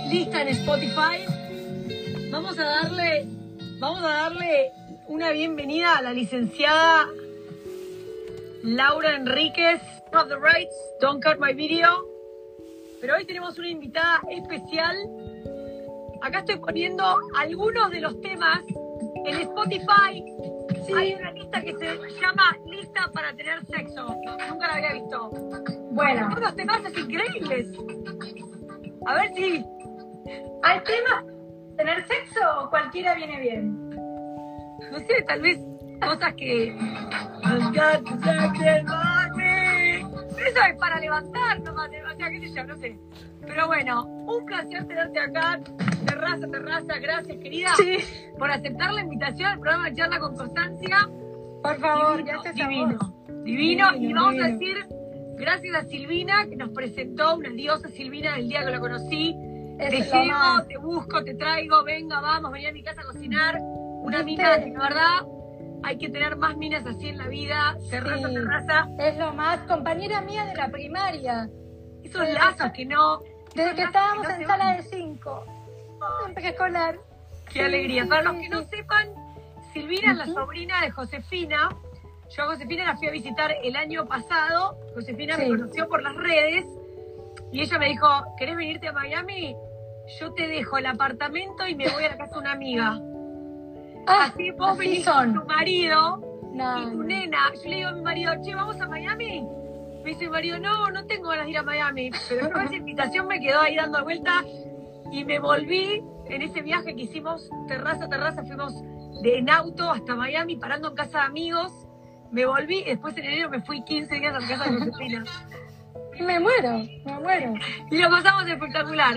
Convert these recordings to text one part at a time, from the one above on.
lista en Spotify. Vamos a darle una bienvenida a la licenciada Laura Enríquez. Of the rights, don't cut my video. Pero hoy tenemos una invitada especial. Acá estoy poniendo algunos de los temas en Spotify. Sí. Hay una lista que se llama Lista para tener sexo. Nunca la había visto. Bueno. Unos temas increíbles. A ver si... ¿Hay temas? ¿Tener sexo o cualquiera viene bien? No sé, tal vez cosas que... Eso es para levantar nomás, o sea, qué sé yo, no sé. Pero bueno, un placer tenerte acá. Terraza, gracias querida por aceptar la invitación al programa de Charla con Constancia. Por favor, divino. Y vamos a decir gracias a Silvina, que nos presentó, una diosa Silvina, del día que lo conocí. Te llevo, te busco, te traigo, venga, vamos, vení a mi casa a cocinar. Una mina, que la verdad, hay que tener más minas así en la vida. Terraza. Es lo más, compañera mía de la primaria. Esos lazos que no... Desde que estábamos en sala de 5. En preescolar. Qué alegría. Para los que no sepan, Silvina es la sobrina de Josefina. Yo a Josefina la fui a visitar el año pasado. Josefina me conoció por las redes. Y ella me dijo, ¿querés venirte a Miami? Yo te dejo el apartamento y me voy a la casa de una amiga. Así vos venís con tu marido y tu nena. Yo le digo a mi marido, che, ¿vamos a Miami? Me dice mi marido, no tengo ganas de ir a Miami. Pero esa invitación me quedó ahí dando vuelta. Y me volví en ese viaje que hicimos, terraza, fuimos en auto hasta Miami, parando en casa de amigos. Me volví y después en enero me fui 15 días a la casa de Josefina. Me muero. Y lo pasamos espectacular.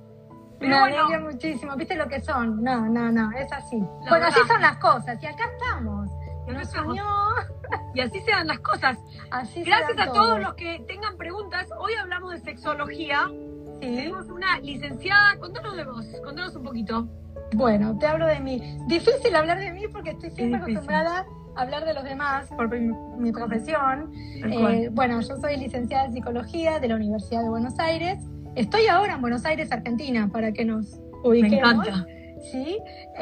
Me alegra muchísimo. ¿Viste lo que son? No, es así. Bueno, así son las cosas. Y acá estamos. Nos unió. Y así se dan las cosas. Gracias a todos los que tengan preguntas. Hoy hablamos de sexología. Tenemos una licenciada. Contanos de vos, contanos un poquito. Bueno, te hablo de mí. Difícil hablar de mí porque estoy siempre acostumbrada a hablar de los demás por mi profesión. Bueno, yo soy licenciada en psicología de la Universidad de Buenos Aires. Estoy ahora en Buenos Aires, Argentina, para que nos ubiquemos. Me encanta. Sí,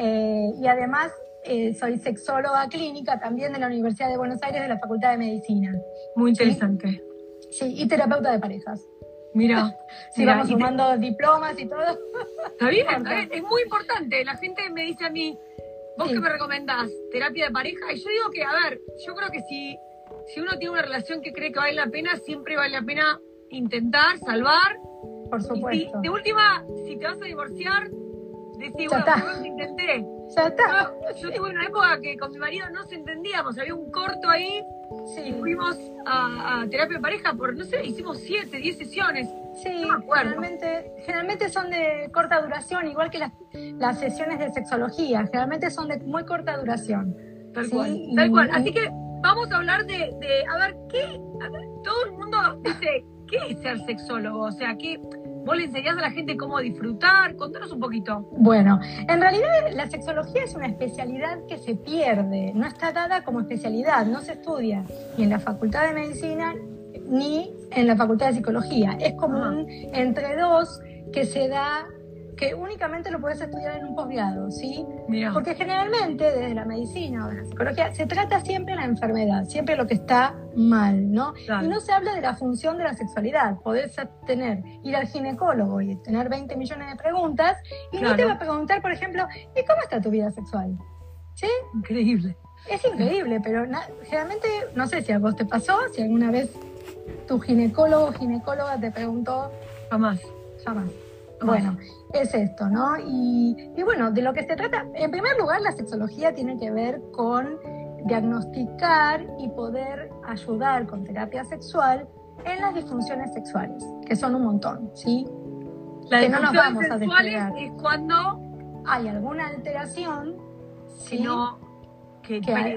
y además soy sexóloga clínica también de la Universidad de Buenos Aires de la Facultad de Medicina. Muy interesante. Sí, y terapeuta de parejas. Mira, vamos sumando diplomas y todo. Está bien, es muy importante. La gente me dice a mí, ¿vos qué me recomendás? ¿Terapia de pareja? Y yo digo que, a ver, yo creo que si uno tiene una relación que cree que vale la pena, siempre vale la pena intentar, salvar. Por supuesto. De última, si te vas a divorciar, decís, bueno, yo lo intenté. Ya está. Yo tuve una época que con mi marido no se entendíamos, había un corto ahí. Y fuimos a terapia de pareja por, no sé, hicimos 7, 10 sesiones. Sí, no generalmente son de corta duración, igual que las sesiones de sexología. Generalmente son de muy corta duración. Tal cual. Así que vamos a hablar de a ver, todo el mundo dice, ¿qué es ser sexólogo? O sea, ¿vos le enseñás a la gente cómo disfrutar? Contanos un poquito. Bueno, en realidad la sexología es una especialidad que se pierde, no está dada como especialidad, no se estudia ni en la Facultad de Medicina ni en la Facultad de Psicología. Es como un entre dos que se da, que únicamente lo puedes estudiar en un posgrado, ¿sí? Mirá. Porque generalmente desde la medicina o de la psicología se trata siempre la enfermedad, siempre lo que está mal, ¿no? Claro. Y no se habla de la función de la sexualidad. Podés ir al ginecólogo y tener 20 millones de preguntas y no te va a preguntar, por ejemplo, ¿y cómo está tu vida sexual? ¿Sí? Increíble. Es increíble, pero generalmente, no sé si a vos te pasó, si alguna vez tu ginecólogo o ginecóloga te preguntó. Jamás. Bueno, es esto, ¿no? Y bueno, de lo que se trata, en primer lugar, la sexología tiene que ver con diagnosticar y poder ayudar con terapia sexual en las disfunciones sexuales, que son un montón, ¿sí? Que no nos vamos a despegar. Es cuando hay alguna alteración, ¿sí? Que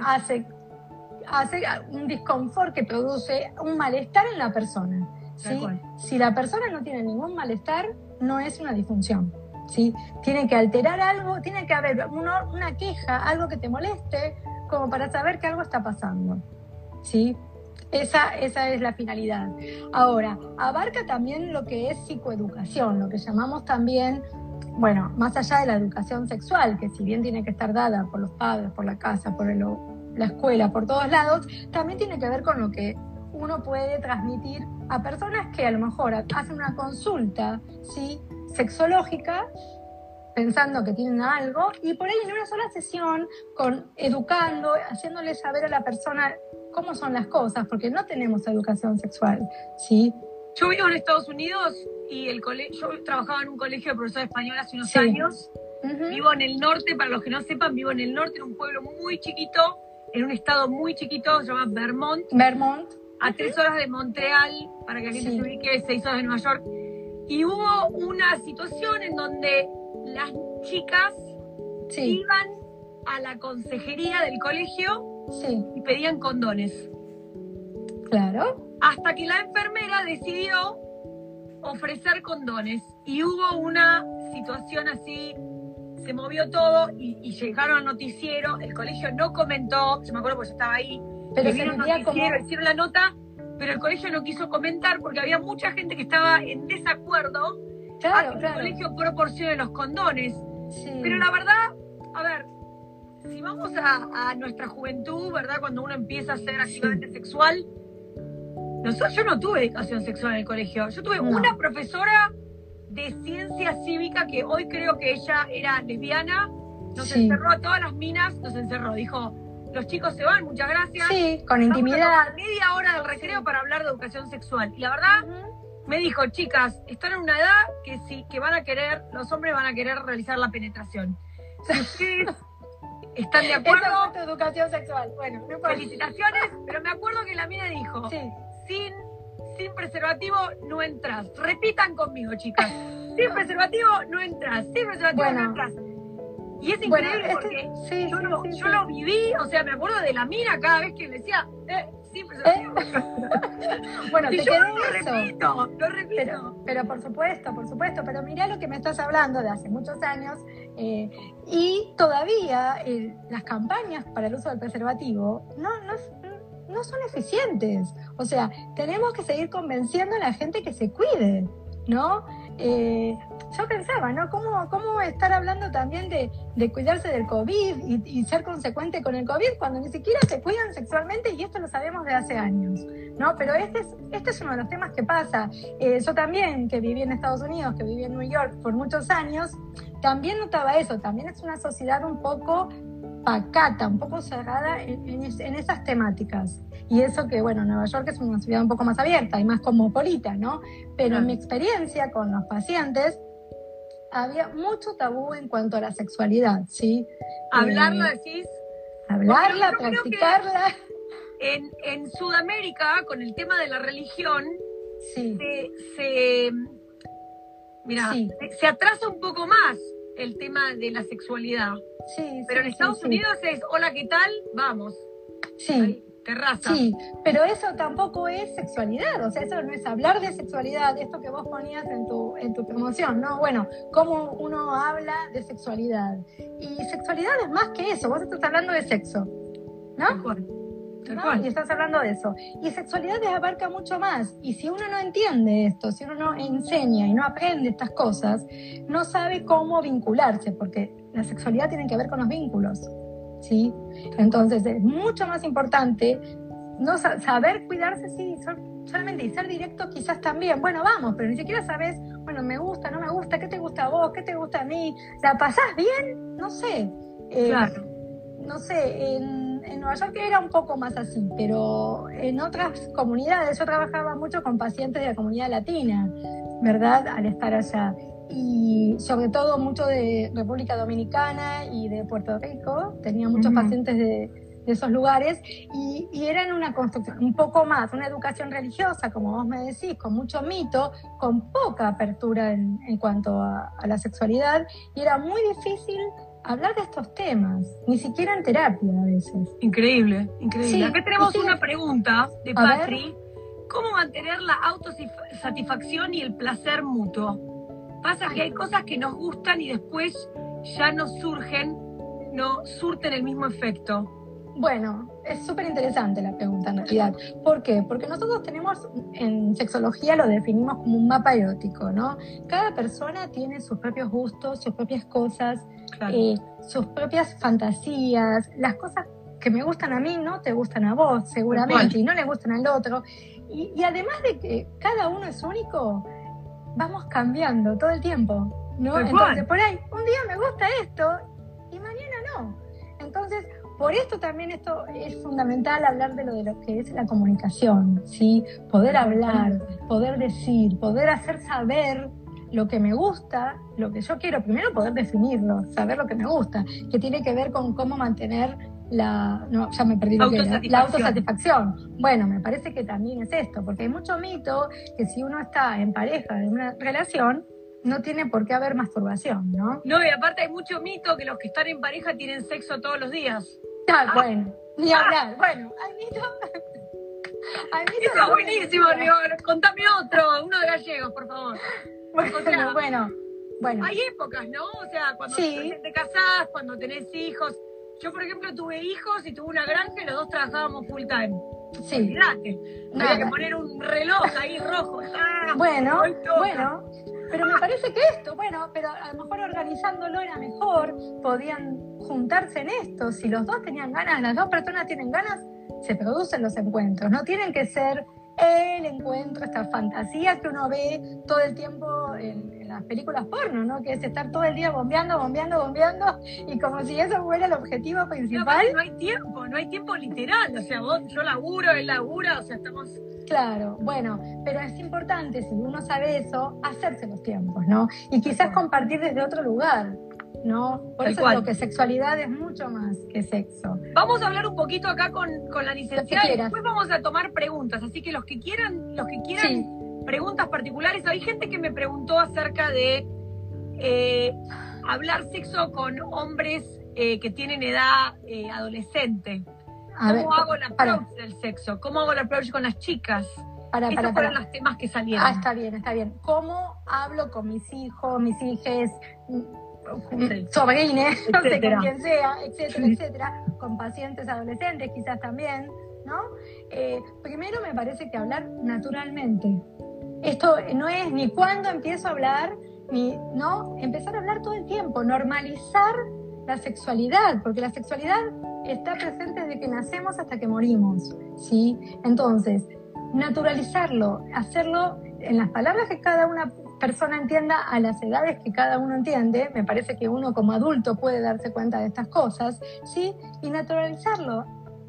hace un disconfort, que produce un malestar en la persona, ¿sí? Si la persona no tiene ningún malestar, no es una disfunción, ¿sí? Tiene que alterar algo, tiene que haber una queja, algo que te moleste, como para saber que algo está pasando, ¿sí? Esa es la finalidad. Ahora, abarca también lo que es psicoeducación, lo que llamamos también bueno, más allá de la educación sexual, que si bien tiene que estar dada por los padres, por la casa, por la escuela, por todos lados, también tiene que ver con lo que uno puede transmitir a personas que a lo mejor hacen una consulta, ¿sí?, sexológica, pensando que tienen algo, y por ahí en una sola sesión, educando, haciéndole saber a la persona cómo son las cosas, porque no tenemos educación sexual, ¿sí? Yo vivo en Estados Unidos y yo trabajaba en un colegio de profesor español hace unos años. Vivo en el norte, para los que no sepan, vivo en el norte, en un pueblo muy chiquito, en un estado muy chiquito, se llama Vermont. A 3 horas de Montreal, para que la gente se ubique, 6 horas de Nueva York. Y hubo una situación en donde las chicas iban a la consejería del colegio y pedían condones. Claro. Hasta que la enfermera decidió ofrecer condones. Y hubo una situación así, se movió todo y llegaron al noticiero. El colegio no comentó, yo me acuerdo porque yo estaba ahí. Pero vino el noticiero, hicieron la nota, pero el colegio no quiso comentar porque había mucha gente que estaba en desacuerdo a que el colegio proporcione los condones. Pero la verdad, a ver, si vamos a nuestra juventud, ¿verdad? Cuando uno empieza a ser activamente sexual, yo no tuve educación sexual en el colegio. Yo tuve una profesora de ciencia cívica que hoy creo que ella era lesbiana, nos encerró a todas las minas, nos encerró, dijo, los chicos se van, muchas gracias. Sí, con intimidad. Media hora del recreo para hablar de educación sexual. Y la verdad, me dijo, chicas, están en una edad que van a querer, los hombres van a querer realizar la penetración. Si ustedes están de acuerdo. Esa fue tu educación sexual. Bueno, no importa. Felicitaciones, pero me acuerdo que la mina dijo, sin preservativo no entras. Repitan conmigo, chicas. Sin preservativo no entras. Sin preservativo no entras. Y es increíble porque yo lo viví, o sea, me acuerdo de la mina cada vez que me decía, sin preservativo. Bueno, y te yo quedó lo repito. Pero por supuesto, pero mirá lo que me estás hablando de hace muchos años, y todavía las campañas para el uso del preservativo no son eficientes. O sea, tenemos que seguir convenciendo a la gente que se cuide, ¿no? Yo pensaba, ¿no? ¿Cómo estar hablando también de cuidarse del COVID y ser consecuente con el COVID cuando ni siquiera se cuidan sexualmente, y esto lo sabemos de hace años, ¿no? Pero este es uno de los temas que pasa. Yo también, que viví en Estados Unidos, que viví en New York por muchos años, también notaba eso. También es una sociedad un poco pacata, un poco cerrada en esas temáticas. Y eso que, bueno, Nueva York es una ciudad un poco más abierta y más cosmopolita, ¿no? Pero en mi experiencia con los pacientes, había mucho tabú en cuanto a la sexualidad, ¿sí? Hablarla, decís. Hablarla, practicarla. En Sudamérica, con el tema de la religión, se atrasa un poco más el tema de la sexualidad. Pero en Estados Unidos es, hola, ¿qué tal? Vamos. Sí. Terraza. Sí, pero eso tampoco es sexualidad, o sea, eso no es hablar de sexualidad, esto que vos ponías en tu promoción, ¿no? Bueno, cómo uno habla de sexualidad. Y sexualidad es más que eso, vos estás hablando de sexo, ¿no? Tal cual. Y estás hablando de eso. Y sexualidad abarca mucho más, y si uno no entiende esto, si uno no enseña y no aprende estas cosas, no sabe cómo vincularse, porque la sexualidad tiene que ver con los vínculos. ¿Sí? Entonces es mucho más importante no saber cuidarse, solamente, y ser directo quizás también, bueno, vamos, pero ni siquiera sabes, bueno, me gusta, no me gusta, qué te gusta a vos, qué te gusta a mí, ¿la pasás bien? No sé. Claro. No sé, en Nueva York era un poco más así, pero en otras comunidades, yo trabajaba mucho con pacientes de la comunidad latina, ¿verdad? Al estar allá. Y sobre todo mucho de República Dominicana y de Puerto Rico, tenía muchos pacientes de esos lugares, y eran una construcción un poco más, una educación religiosa, como vos me decís, con mucho mito, con poca apertura en cuanto a la sexualidad, y era muy difícil hablar de estos temas, ni siquiera en terapia a veces. Increíble. Sí, acá tenemos una pregunta de Patri. ¿Cómo mantener la autosatisfacción y el placer mutuo? Pasa que hay cosas que nos gustan y después ya no surten el mismo efecto. Bueno, es súper interesante la pregunta en realidad. ¿Por qué? Porque nosotros tenemos, en sexología lo definimos como un mapa erótico, ¿no? Cada persona tiene sus propios gustos, sus propias cosas, claro. Sus propias fantasías, las cosas que me gustan a mí no te gustan a vos, seguramente, y no le gustan al otro. Y además de que cada uno es único, vamos cambiando todo el tiempo, ¿no? Entonces, por ahí, un día me gusta esto y mañana no. Entonces, por esto también esto es fundamental hablar de lo que es la comunicación, ¿sí? Poder hablar, poder decir, poder hacer saber lo que me gusta, lo que yo quiero. Primero poder definirlo, saber lo que me gusta, que tiene que ver con cómo mantener la autosatisfacción. Bueno, me parece que también es esto, porque hay mucho mito que si uno está en pareja, en una relación, no tiene por qué haber masturbación, ¿no? No, y aparte hay mucho mito que los que están en pareja tienen sexo todos los días. Bueno, ni hablar. Bueno, hay mito. Eso es buenísimo, digo, contame otro, uno de gallegos, por favor. O sea, bueno. Hay épocas, ¿no? O sea, cuando te casás, cuando tenés hijos. Yo, por ejemplo, tuve hijos y tuve una granja y los dos trabajábamos full time. Sí. Olvídate. Había que poner un reloj ahí rojo. Bueno, pero me parece que pero a lo mejor organizándolo era mejor, podían juntarse en esto. Si los dos tenían ganas, las dos personas tienen ganas, se producen los encuentros. No tienen que ser el encuentro, esta fantasía que uno ve todo el tiempo en las películas porno, ¿no? Que es estar todo el día bombeando, y como si eso fuera el objetivo principal. No hay tiempo literal. O sea, yo laburo, él labura, o sea, estamos... Claro, bueno, pero es importante, si uno sabe eso, hacerse los tiempos, ¿no? Y quizás compartir desde otro lugar, ¿no? Por eso digo que sexualidad es mucho más que sexo. Vamos a hablar un poquito acá con la licenciada y después vamos a tomar preguntas, así que los que quieran preguntas particulares. Hay gente que me preguntó acerca de hablar sexo con hombres que tienen edad adolescente. ¿Cómo hago el approach del sexo? ¿Cómo hago el approach con las chicas? Estos fueron los temas que salieron. Está bien. ¿Cómo hablo con mis hijos, mis hijes, sobrines, no sé con quién sea, etcétera, con pacientes adolescentes quizás también, ¿no? Primero me parece que hablar naturalmente. Esto no es ni cuándo empiezo a hablar, empezar a hablar todo el tiempo, normalizar la sexualidad, porque la sexualidad está presente desde que nacemos hasta que morimos, ¿sí? Entonces, naturalizarlo, hacerlo en las palabras que cada una persona entienda, a las edades que cada uno entiende. Me parece que uno como adulto puede darse cuenta de estas cosas, ¿sí? Y naturalizarlo,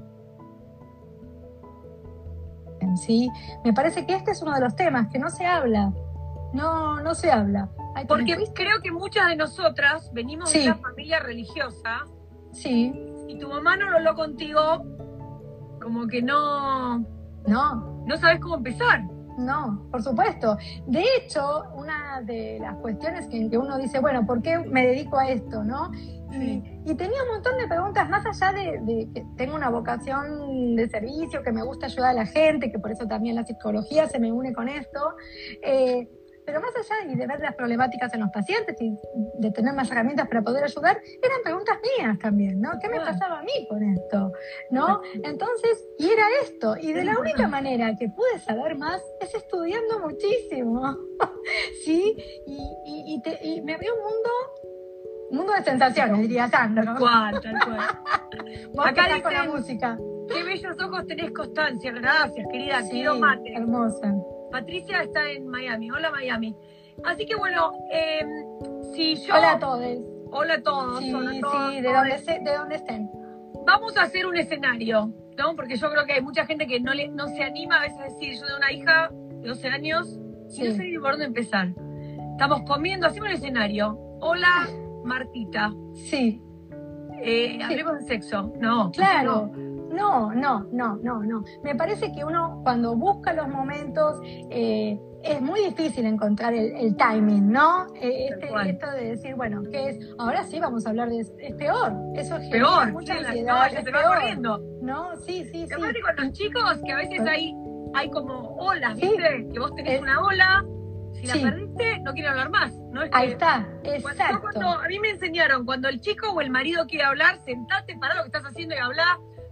¿sí? Me parece que este es uno de los temas que no se habla. No se habla. Porque creo que muchas de nosotras venimos de una familia religiosa. Sí. Y tu mamá no lo habló contigo, como que no sabes cómo empezar. No, por supuesto. De hecho, una de las cuestiones en que uno dice, bueno, ¿por qué me dedico a esto, no? Y tenía un montón de preguntas, más allá de que tengo una vocación de servicio, que me gusta ayudar a la gente, que por eso también la psicología se me une con esto. Pero más allá de ver las problemáticas en los pacientes y de tener más herramientas para poder ayudar, eran preguntas mías también, ¿no? ¿Qué me pasaba a mí con esto? ¿No? Entonces, y era esto. Y de la única manera que pude saber más es estudiando muchísimo. ¿Sí? Y me abrió un mundo de sensaciones, diría Sandra, ¿no? Tal cual. Acá dicen, con la música. Qué bellos ojos tenés, Constancia. Gracias, querida. Quiero mate. Hermosa. Patricia está en Miami. Hola, Miami. Así que bueno, Hola a todos. Hola a todos. Sí, hola a todos. Sí, de donde estén. Vamos a hacer un escenario, ¿no? Porque yo creo que hay mucha gente que no se anima a veces a decir, yo tengo una hija de 12 años y no sé ni por dónde empezar. Estamos comiendo, hacemos un escenario. Hola, Martita. Sí. Hablemos de sexo. No. Claro. No. Me parece que uno cuando busca los momentos es muy difícil encontrar el timing, ¿no? Esto de decir, bueno, ¿qué es? Ahora sí vamos a hablar es peor. Eso es peor. Mucha ansiedad. Ya se va corriendo. No, sí. Y aparte con los chicos, que a veces hay como olas, ¿viste? Que vos tenés una ola, si la perdiste, no quiere hablar más. ¿No? Es ahí está, exacto. A mí me enseñaron, cuando el chico o el marido quiere hablar, sentate, pará lo que estás haciendo y hablá.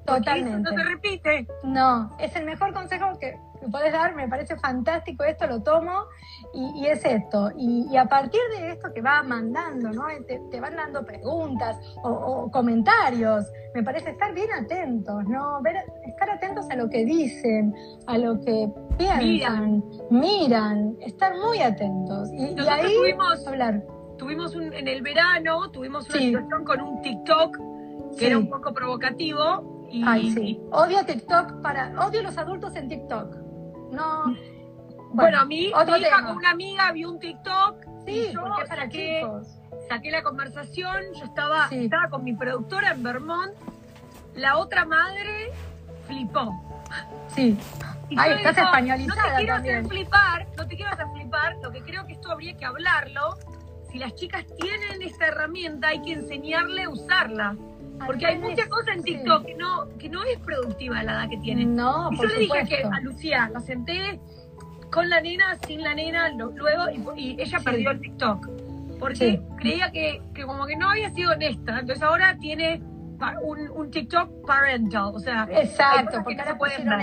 Totalmente. Eso no se repite. No, es el mejor consejo que puedes dar, me parece fantástico esto, lo tomo, y es esto. Y a partir de esto que vas mandando, ¿no? Te van dando preguntas o comentarios, me parece estar bien atentos, ¿no? Estar atentos a lo que dicen, a lo que piensan, miran, estar muy atentos. Y ahí hablar. En el verano, tuvimos una situación con un TikTok que era un poco provocativo. Ay, sí. Odio TikTok, odio los adultos en TikTok. No. Bueno, mi hija con una amiga vio un TikTok. Sí, porque es para chicos. Saqué la conversación, yo estaba con mi productora en Vermont. La otra madre flipó. Sí. Ay, estás españolizada. No te quiero también. hacer flipar, lo que creo que esto habría que hablarlo. Si las chicas tienen esta herramienta, hay que enseñarle a usarla. Porque hay muchas cosas en TikTok que no es productiva a la edad que tienen. No, y yo le dije a Lucía, la senté con la nena, sin la nena, luego, y ella perdió el TikTok. Porque creía que como que no había sido honesta. Entonces ahora tiene un TikTok parental, o sea... Exacto, porque ahora pusieron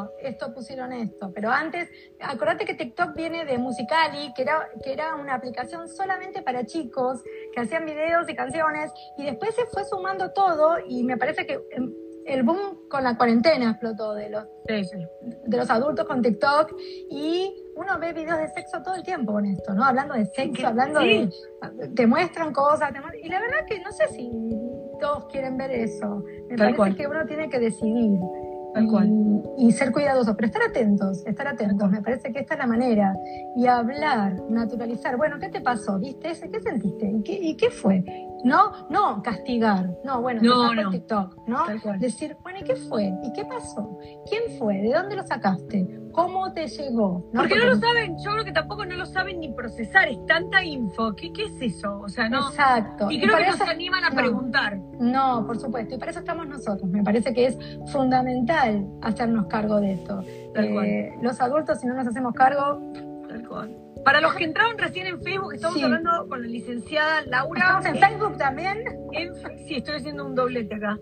esto. Pero antes, acordate que TikTok viene de Musical.ly, que era una aplicación solamente para chicos, que hacían videos y canciones, y después se fue sumando todo, y me parece que el boom con la cuarentena explotó de los adultos con TikTok, y uno ve videos de sexo todo el tiempo con esto, ¿no? Hablando de sexo, hablando de... Te muestran cosas, y la verdad que no sé si todos quieren ver eso. Me parece que uno tiene que decidir y ser cuidadoso, pero estar atentos. Me parece que esta es la manera. Y hablar, naturalizar. Bueno, ¿qué te pasó? ¿Viste ese? ¿Qué sentiste? ¿Y qué fue? No castigar. No, TikTok, ¿no? Decir, bueno, ¿y qué fue? ¿Y qué pasó? ¿Quién fue? ¿De dónde lo sacaste? ¿Cómo te llegó? Porque no lo saben, yo creo que tampoco no lo saben ni procesar, es tanta info. ¿Qué es eso? O sea, no. Exacto. Y creo que no se animan a preguntar. No, por supuesto. Y para eso estamos nosotros. Me parece que es fundamental hacernos cargo de esto. Los adultos, si no nos hacemos cargo... Tal cual. Para los que entraron recién en Facebook, estamos hablando con la licenciada Laura. ¿Estamos en Facebook también? Sí, estoy haciendo un doblete acá.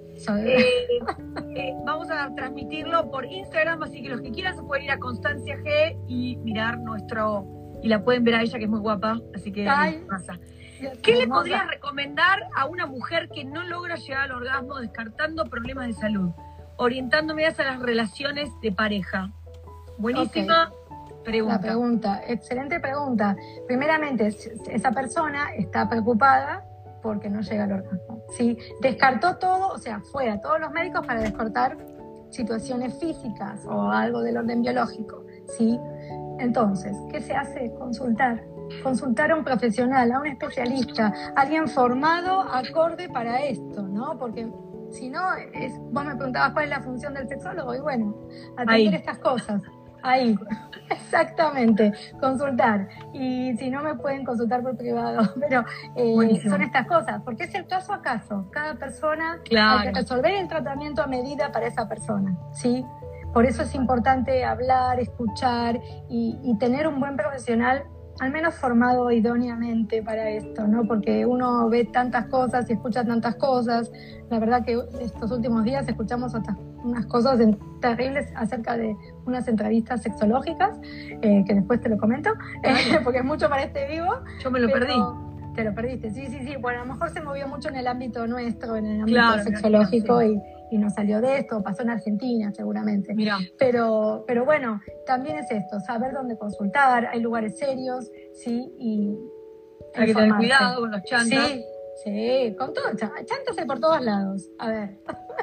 Vamos a transmitirlo por Instagram, así que los que quieran se pueden ir a Constancia G y mirar y la pueden ver a ella, que es muy guapa, así que pasa. ¿Qué le podrías recomendar a una mujer que no logra llegar al orgasmo descartando problemas de salud? Orientándome hacia las relaciones de pareja. Buenísima pregunta. La pregunta, excelente pregunta. Primeramente, esa persona está preocupada porque no llega al orgasmo. ¿Sí? Descartó todo, o sea, fue a todos los médicos para descartar situaciones físicas o algo del orden biológico. ¿Sí? Entonces, ¿qué se hace? Consultar a un profesional, a un especialista, alguien formado acorde para esto, ¿no? Porque si no, vos me preguntabas cuál es la función del sexólogo, y bueno, atender estas cosas. Ahí, exactamente, consultar. Y si no, me pueden consultar por privado, pero son estas cosas, porque es el caso a caso. Cada persona hay que resolver el tratamiento a medida para esa persona, ¿sí? Por eso es importante hablar, escuchar y tener un buen profesional, al menos formado idóneamente para esto, ¿no? Porque uno ve tantas cosas y escucha tantas cosas. La verdad que estos últimos días escuchamos hasta unas cosas terribles acerca de unas entrevistas sexológicas, que después te lo comento, porque es mucho para este vivo. Yo me lo perdí. Te lo perdiste, sí. Bueno, a lo mejor se movió mucho en el ámbito nuestro, en el ámbito sexológico, y nos salió de esto, pasó en Argentina seguramente. Mirá. Pero bueno, también es esto, saber dónde consultar, hay lugares serios, ¿sí? Y hay que tener cuidado con los chantas. Sí, con todo, chantas hay por todos lados. A ver,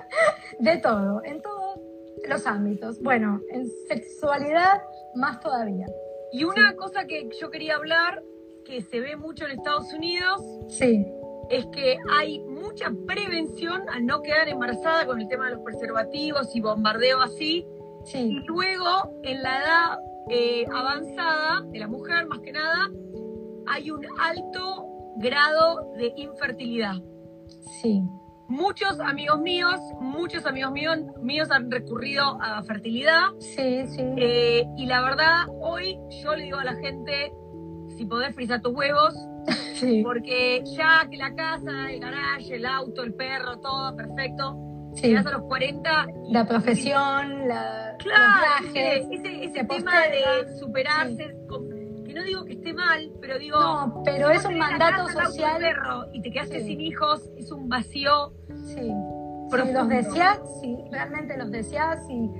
de todo, en todos los ámbitos. Bueno, en sexualidad más todavía. Y una cosa que yo quería hablar, que se ve mucho en Estados Unidos, es que hay mucha prevención a no quedar embarazada con el tema de los preservativos y bombardeo así. Y luego, en la edad avanzada de la mujer, más que nada, hay un alto grado de infertilidad. Muchos amigos míos han recurrido a fertilidad. Y la verdad, hoy yo le digo a la gente, si podés frizar tus huevos, porque ya que la casa, el garaje, el auto, el perro, todo perfecto, Llegas a los 40... La profesión, claro, los viajes, ese tema de superarse, que no digo que esté mal, pero digo... No, pero es un mandato social. Perro y te quedaste sin hijos, es un vacío. Sí. Si los deseas, si realmente los deseas,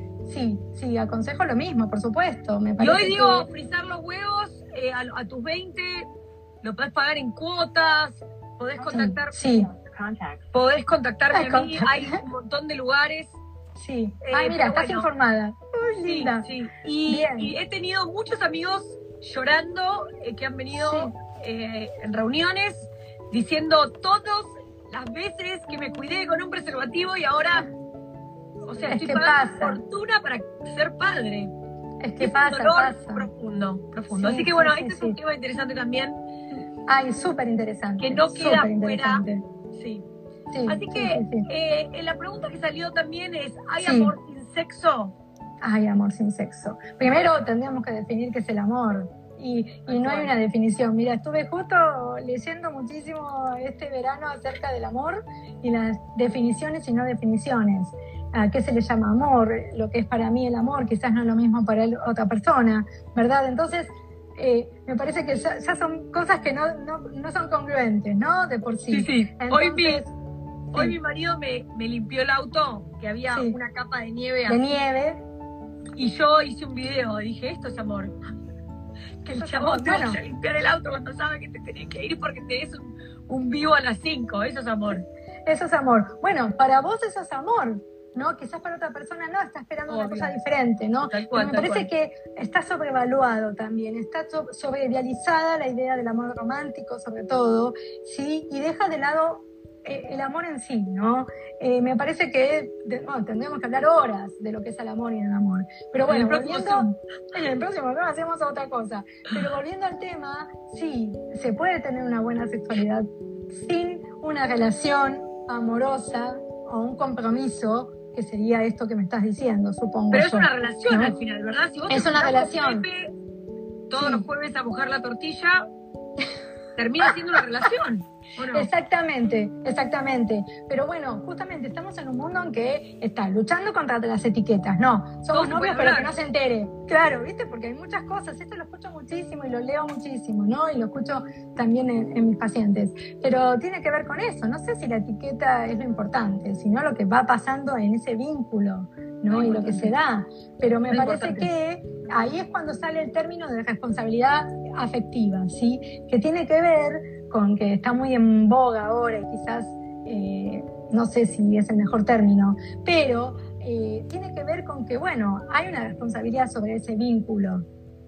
sí, aconsejo lo mismo, por supuesto. Y hoy digo, frizar los huevos a tus 20, lo podés pagar en cuotas, podés contactar. Sí. Podés contactarme a mí, hay un montón de lugares. Sí. Mira, estás informada. Muy linda. Sí. Y he tenido muchos amigos llorando que han venido en reuniones diciendo todas las veces que me cuidé con un preservativo y ahora, o sea, estoy pagando fortuna para ser padre. Es que pasa. Profundo. Sí, así que bueno, este es un tema interesante también. Ay, súper interesante. Que no queda fuera. Sí. Así que la pregunta que salió también es, ¿hay amor sin sexo? Hay amor sin sexo. Primero tendríamos que definir qué es el amor. Y no hay una definición. Mira, estuve justo leyendo muchísimo este verano acerca del amor y las definiciones y no definiciones. ¿A qué se le llama amor? Lo que es para mí el amor quizás no es lo mismo para otra persona, ¿verdad? Entonces, me parece que ya son cosas que no son congruentes, ¿no? De por sí. Sí. Entonces, hoy mi marido me limpió el auto, que había una capa de nieve. De nieve. Y yo hice un video, dije, esto es amor. Que el chabón te vaya a limpiar el auto cuando sabe que te tenés que ir porque tenés un vivo a las 5, eso es amor. Eso es amor. Bueno, para vos eso es amor, ¿no? Quizás para otra persona no, está esperando una cosa diferente, ¿no? Tal cual, pero me parece que está sobrevaluado también, está sobreidealizada la idea del amor romántico, sobre todo, ¿sí? Y deja de lado el amor en sí, ¿no? Me parece que tendríamos que hablar horas de lo que es el amor y el amor. Pero bueno, en el próximo tema hacemos otra cosa. Pero volviendo al tema, sí, se puede tener una buena sexualidad sin una relación amorosa o un compromiso, que sería esto que me estás diciendo, supongo. Pero es una relación, ¿no? Al final, ¿verdad? Si vos es una relación. Pepe, todos los jueves a mojar la tortilla, termina siendo una relación. ¿O no? Exactamente. Pero bueno, justamente estamos en un mundo en que está luchando contra las etiquetas. No, somos novios pero que no se entere. Claro, ¿viste? Porque hay muchas cosas. Esto lo escucho muchísimo y lo leo muchísimo, ¿no? Y lo escucho también en mis pacientes. Pero tiene que ver con eso. No sé si la etiqueta es lo importante, sino lo que va pasando en ese vínculo, ¿no? Y lo que se da. Pero me parece que ahí es cuando sale el término de responsabilidad afectiva, ¿sí? Que tiene que ver con que está muy en boga ahora y quizás, no sé si es el mejor término, pero tiene que ver con que, bueno, hay una responsabilidad sobre ese vínculo,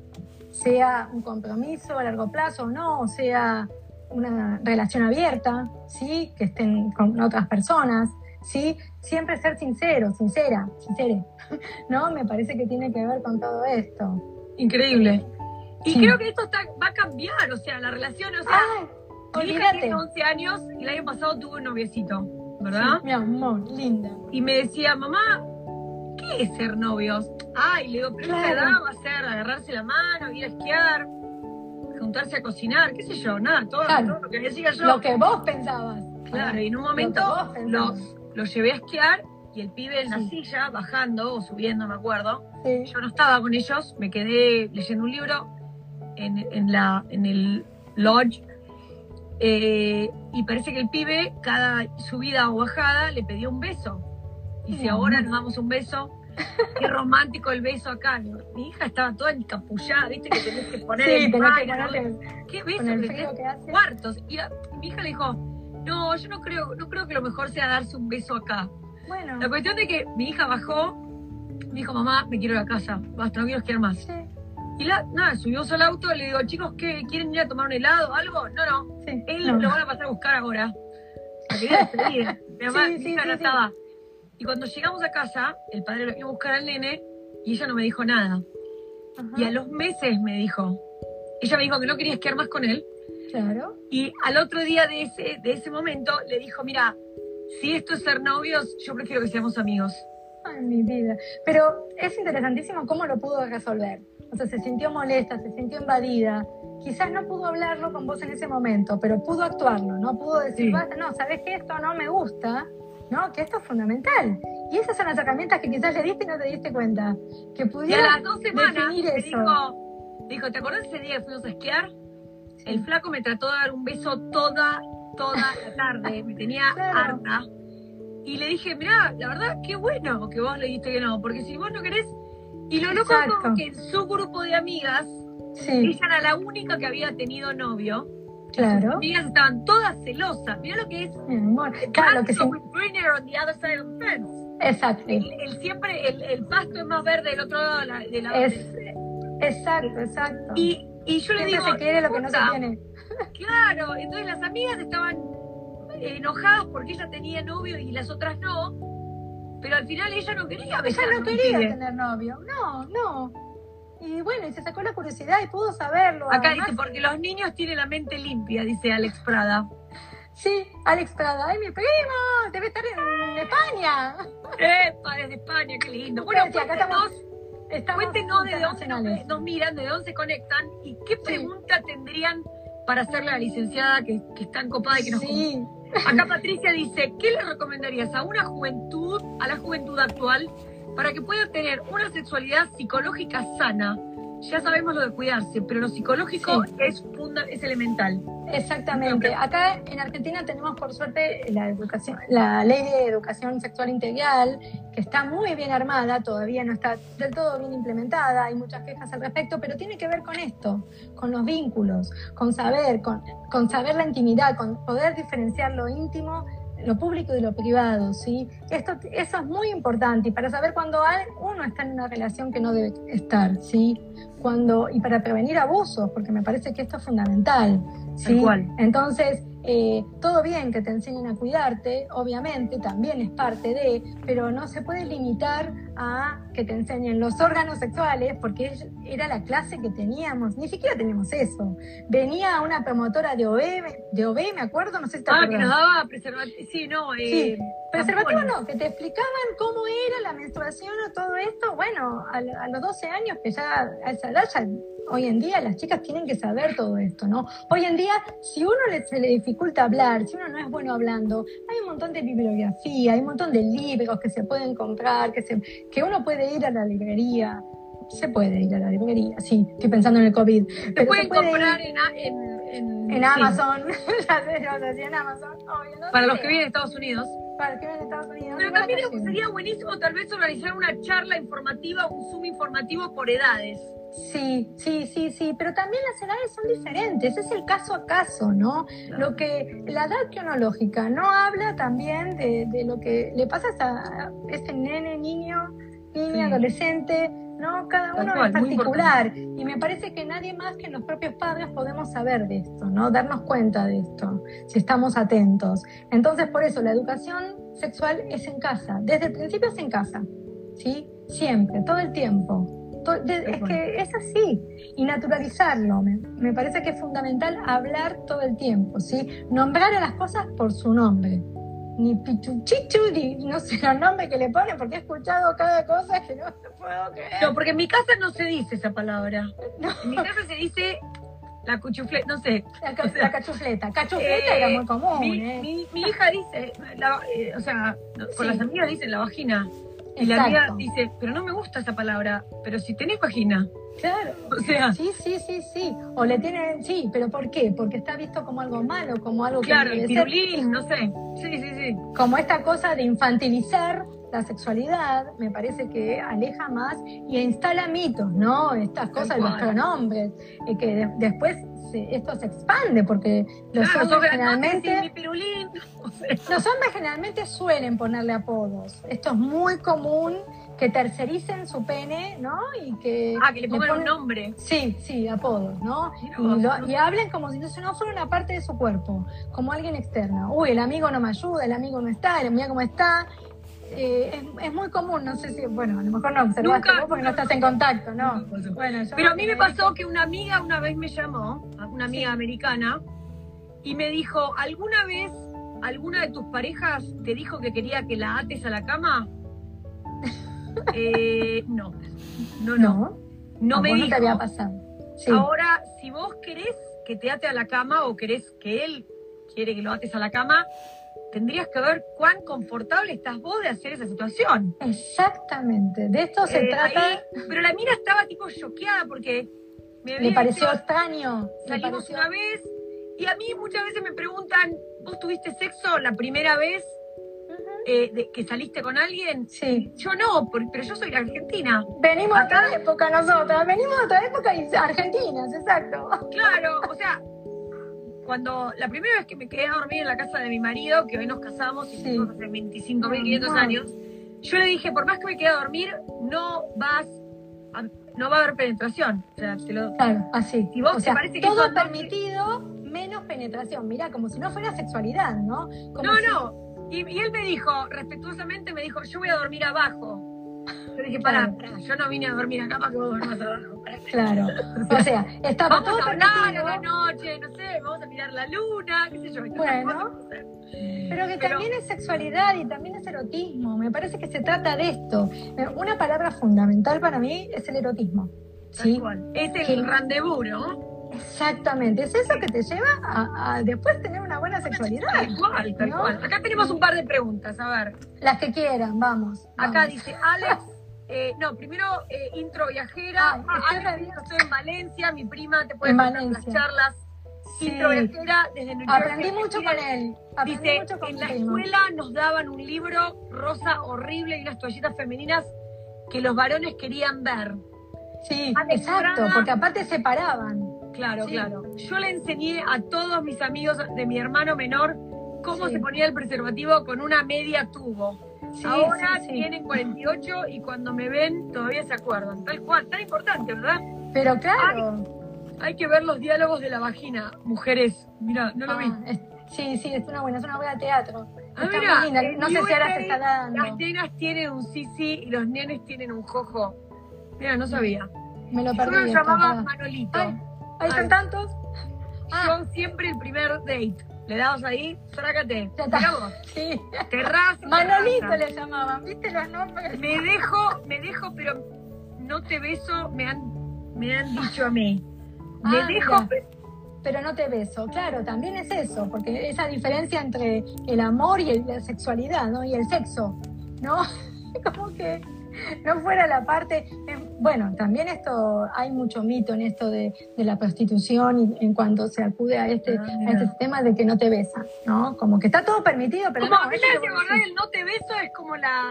sea un compromiso a largo plazo o no, o sea una relación abierta, ¿sí? Que estén con otras personas, ¿sí? Siempre ser sincero, sincere, ¿no? Me parece que tiene que ver con todo esto. Increíble. Y creo que esto va a cambiar, o sea, la relación, o sea... Mi hija tiene 11 años y el año pasado tuvo un noviecito, ¿verdad? Sí, mi amor, linda. Y me decía, mamá, ¿qué es ser novios? Ay, le digo, pero esa edad va a ser agarrarse la mano, ir a esquiar, juntarse a cocinar, qué sé yo, nada, todo lo que decía yo. Lo que vos pensabas. Claro, y en un momento lo llevé a esquiar y el pibe en la silla, bajando o subiendo, me acuerdo. Sí. Yo no estaba con ellos, me quedé leyendo un libro en el lodge. Y parece que el pibe, cada subida o bajada, le pedía un beso. Y si ahora nos damos un beso, qué romántico el beso acá. Mi hija estaba toda encapullada, viste que tenés que poner qué beso, cuartos. Y mi hija le dijo, no, yo no creo que lo mejor sea darse un beso acá. Bueno. La cuestión de que mi hija bajó, me dijo, mamá, me quiero ir a casa, basta, no quiero esquiar más. Sí. Y nada, subimos al auto, le digo, chicos, ¿qué? ¿Quieren ir a tomar un helado o algo? No. Sí, él lo van a pasar a buscar ahora. La quería despedir. Mi mamá, mi hija no estaba. Y cuando llegamos a casa, el padre lo iba a buscar al nene y ella no me dijo nada. Ajá. Y a los meses me dijo, ella me dijo que no quería esquiar más con él. Claro. Y al otro día de ese momento le dijo, mira, si esto es ser novios, yo prefiero que seamos amigos. Ay, mi vida. Pero es interesantísimo cómo lo pudo resolver. O sea, se sintió molesta, se sintió invadida. Quizás no pudo hablarlo con vos en ese momento, pero pudo actuarlo, ¿no? Pudo decir, basta, no, ¿sabés qué? Esto no me gusta, ¿no? Que esto es fundamental. Y esas son las herramientas que quizás le diste y no te diste cuenta. Que y pudieran a las 2 semanas definir me eso. dijo, ¿te acordás ese día que fuimos a esquiar? Sí. El flaco me trató de dar un beso toda la tarde, me tenía harta. Y le dije, mirá, la verdad, qué bueno que vos le dijiste que no, porque si vos no querés... Y lo loco es que en su grupo de amigas, ella era la única que había tenido novio. Claro. Sus amigas estaban todas celosas. Mirá lo que es... Claro que sí. Exacto. El pasto es más verde del otro lado de la Exacto. Y yo le digo... se quiere lo que no se tiene. Claro, entonces las amigas estaban enojadas porque ella tenía novio y las otras no, pero al final ella no quería tener novio, no. Y bueno, y se sacó la curiosidad y pudo saberlo. Acá además, dice, porque los niños tienen la mente limpia, dice Alex Prada. Sí, Alex Prada, ¡ay, mi primo! Debe estar en España. Desde España, qué lindo. Bueno, sí, acá cuéntenos de dónde nos miran, de dónde se conectan y qué pregunta tendrían para hacerle a la licenciada que es tan copada y que nos conoce. Acá Patricia dice, ¿qué le recomendarías a la juventud actual, para que pueda tener una sexualidad psicológica sana? Ya sabemos lo de cuidarse, pero lo psicológico es elemental. Exactamente. Acá en Argentina tenemos por suerte la ley de educación sexual integral, que está muy bien armada, todavía no está del todo bien implementada, hay muchas quejas al respecto, pero tiene que ver con esto, con los vínculos, con saber la intimidad, con poder diferenciar lo íntimo, lo público y lo privado, ¿sí? Eso es muy importante, y para saber cuando uno está en una relación que no debe estar, ¿sí? Y para prevenir abusos, porque me parece que esto es fundamental, ¿sí? Entonces, todo bien que te enseñen a cuidarte, obviamente, también es parte pero no se puede limitar a que te enseñen los órganos sexuales, porque era la clase que teníamos, ni siquiera teníamos eso. Venía una promotora de OB, me acuerdo, no sé si te acuerdas. Que nos daba preservativo, preservativo no, que te explicaban cómo era la menstruación o todo esto. Bueno, a los 12 años, que ya a esa edad hoy en día las chicas tienen que saber todo esto, ¿no? Hoy en día, si uno se le dificulta hablar, si uno no es bueno hablando, hay un montón de bibliografía, hay un montón de libros que se pueden comprar, que uno puede ir a la librería. Se puede ir a la librería, sí, estoy pensando en el COVID. Se pueden comprar en Amazon, ya sé, en Amazon, obvio, ¿no? Para los que viven de Estados Unidos. Pero también sería buenísimo tal vez organizar una charla informativa, un Zoom informativo por edades. Sí, pero también las edades son diferentes, es el caso a caso, ¿no? Claro. La edad cronológica no habla también de lo que le pasa a ese niño, adolescente, ¿no? Cada uno es particular, y me parece que nadie más que los propios padres podemos saber de esto, ¿no? Darnos cuenta de esto, si estamos atentos. Entonces, por eso, la educación sexual es en casa, desde el principio es en casa, ¿sí? Siempre, todo el tiempo. Es que es así, y naturalizarlo, me parece que es fundamental hablar todo el tiempo, ¿sí? Nombrar a las cosas por su nombre, ni pichuchichu, ni no sé los nombres que le ponen, porque he escuchado cada cosa que no puedo creer. No, porque en mi casa no se dice esa palabra. No. En mi casa se dice la cuchufleta, no sé. La cachufleta. Cachufleta era muy común. Mi hija dice, con las amigas dicen la vagina. Y Exacto. La amiga dice, pero no me gusta esa palabra, pero si tenés vagina. Claro. O sea. Sí. O le tienen, sí, pero ¿por qué? Porque está visto como algo malo, como algo que claro, el pirulín, no sé. Sí. Como esta cosa de infantilizar la sexualidad, me parece que aleja más y instala mitos, ¿no? Estas cosas de los pronombres, que después esto se expande, porque los hombres generalmente... Los hombres generalmente suelen ponerle apodos. Esto es muy común, que tercericen su pene, ¿no? Y que le pongan un nombre. Sí, apodos, ¿no? Y hablen como si no fuera una parte de su cuerpo, como alguien externo. Uy, el amigo no me ayuda, el amigo no está, mira cómo está. Es muy común, no sé si, bueno, a lo mejor no observaste vos porque no estás en contacto, ¿no? Bueno, pero a mí me pasó que una amiga una vez me llamó, una amiga americana, y me dijo, ¿alguna vez alguna de tus parejas te dijo que quería que la ates a la cama? No me dijo. No te había pasado. Sí. Ahora, si vos querés que te ate a la cama o querés que él quiere que lo ates a la cama, tendrías que ver cuán confortable estás vos de hacer esa situación. Exactamente, de esto se trata. Ahí, pero la mina estaba tipo choqueada porque le pareció extraño. Salimos una vez y a mí muchas veces me preguntan, ¿vos tuviste sexo la primera vez que saliste con alguien? Sí. Yo no, pero yo soy de Argentina. Venimos de otra época nosotras, venimos de otra época y argentinas, exacto. Claro, o sea, cuando la primera vez que me quedé a dormir en la casa de mi marido, que hoy nos casamos y hace 25.500 años, yo le dije, por más que me quede a dormir, no va a haber penetración. O sea, claro, así. Si vos o sea, te parece que todo permitido, menos penetración. Mirá, como si no fuera sexualidad, ¿no? No. Y él me dijo, respetuosamente, yo voy a dormir abajo. Yo dije, pará, yo no vine a dormir acá para que vos duermas abajo. Claro. O sea, estaba todo permitido. Vamos a hablar a la noche, no sé, vamos a mirar la luna, qué sé yo. Bueno, pero que también es sexualidad y también es erotismo. Me parece que se trata de esto. Una palabra fundamental para mí es el erotismo. ¿Sí? Es el rendezvous, ¿no? Exactamente, es eso que te lleva a después tener una buena sexualidad. Tal cual. Acá tenemos un par de preguntas, a ver. Las que quieran, vamos. Acá dice Alex, primero intro viajera. Alex, estoy en Valencia, mi prima te puede contar las charlas. Sí. Intro viajera desde New York. Aprendí mucho con él. Dice, en la escuela nos daban un libro rosa horrible y unas toallitas femeninas que los varones querían ver. Sí, exacto, porque aparte se paraban. Claro. Yo le enseñé a todos mis amigos de mi hermano menor cómo se ponía el preservativo con una media tubo. Ahora tienen 48 y cuando me ven todavía se acuerdan. Tal cual, tan importante, ¿verdad? Pero claro. Hay que ver los diálogos de la vagina, mujeres. Mira, no lo vi. Sí, es una buena de teatro. Mira, linda. No sé si ahora se está dando. Las nenas tienen un sisi y los nenes tienen un jojo. Mira, no sabía. Me lo perdí. Yo lo llamaba Manolito. Ahí son tantos. Son siempre el primer date. Le damos ahí, trácate. Digamos. Sí. Manolito le llamaban, ¿viste los nombres? Me dejo, pero no te beso, me han dicho a mí. Me dejo, pero no te beso. Claro, también es eso, porque esa diferencia entre el amor y la sexualidad, ¿no? Y el sexo, ¿no? Como que no fuera la parte. Bueno, también hay mucho mito en esto de la prostitución y en cuanto se acude a este tema de que no te besan, ¿no? Como que está todo permitido, pero como a mí me hace acordar el no te beso, es como la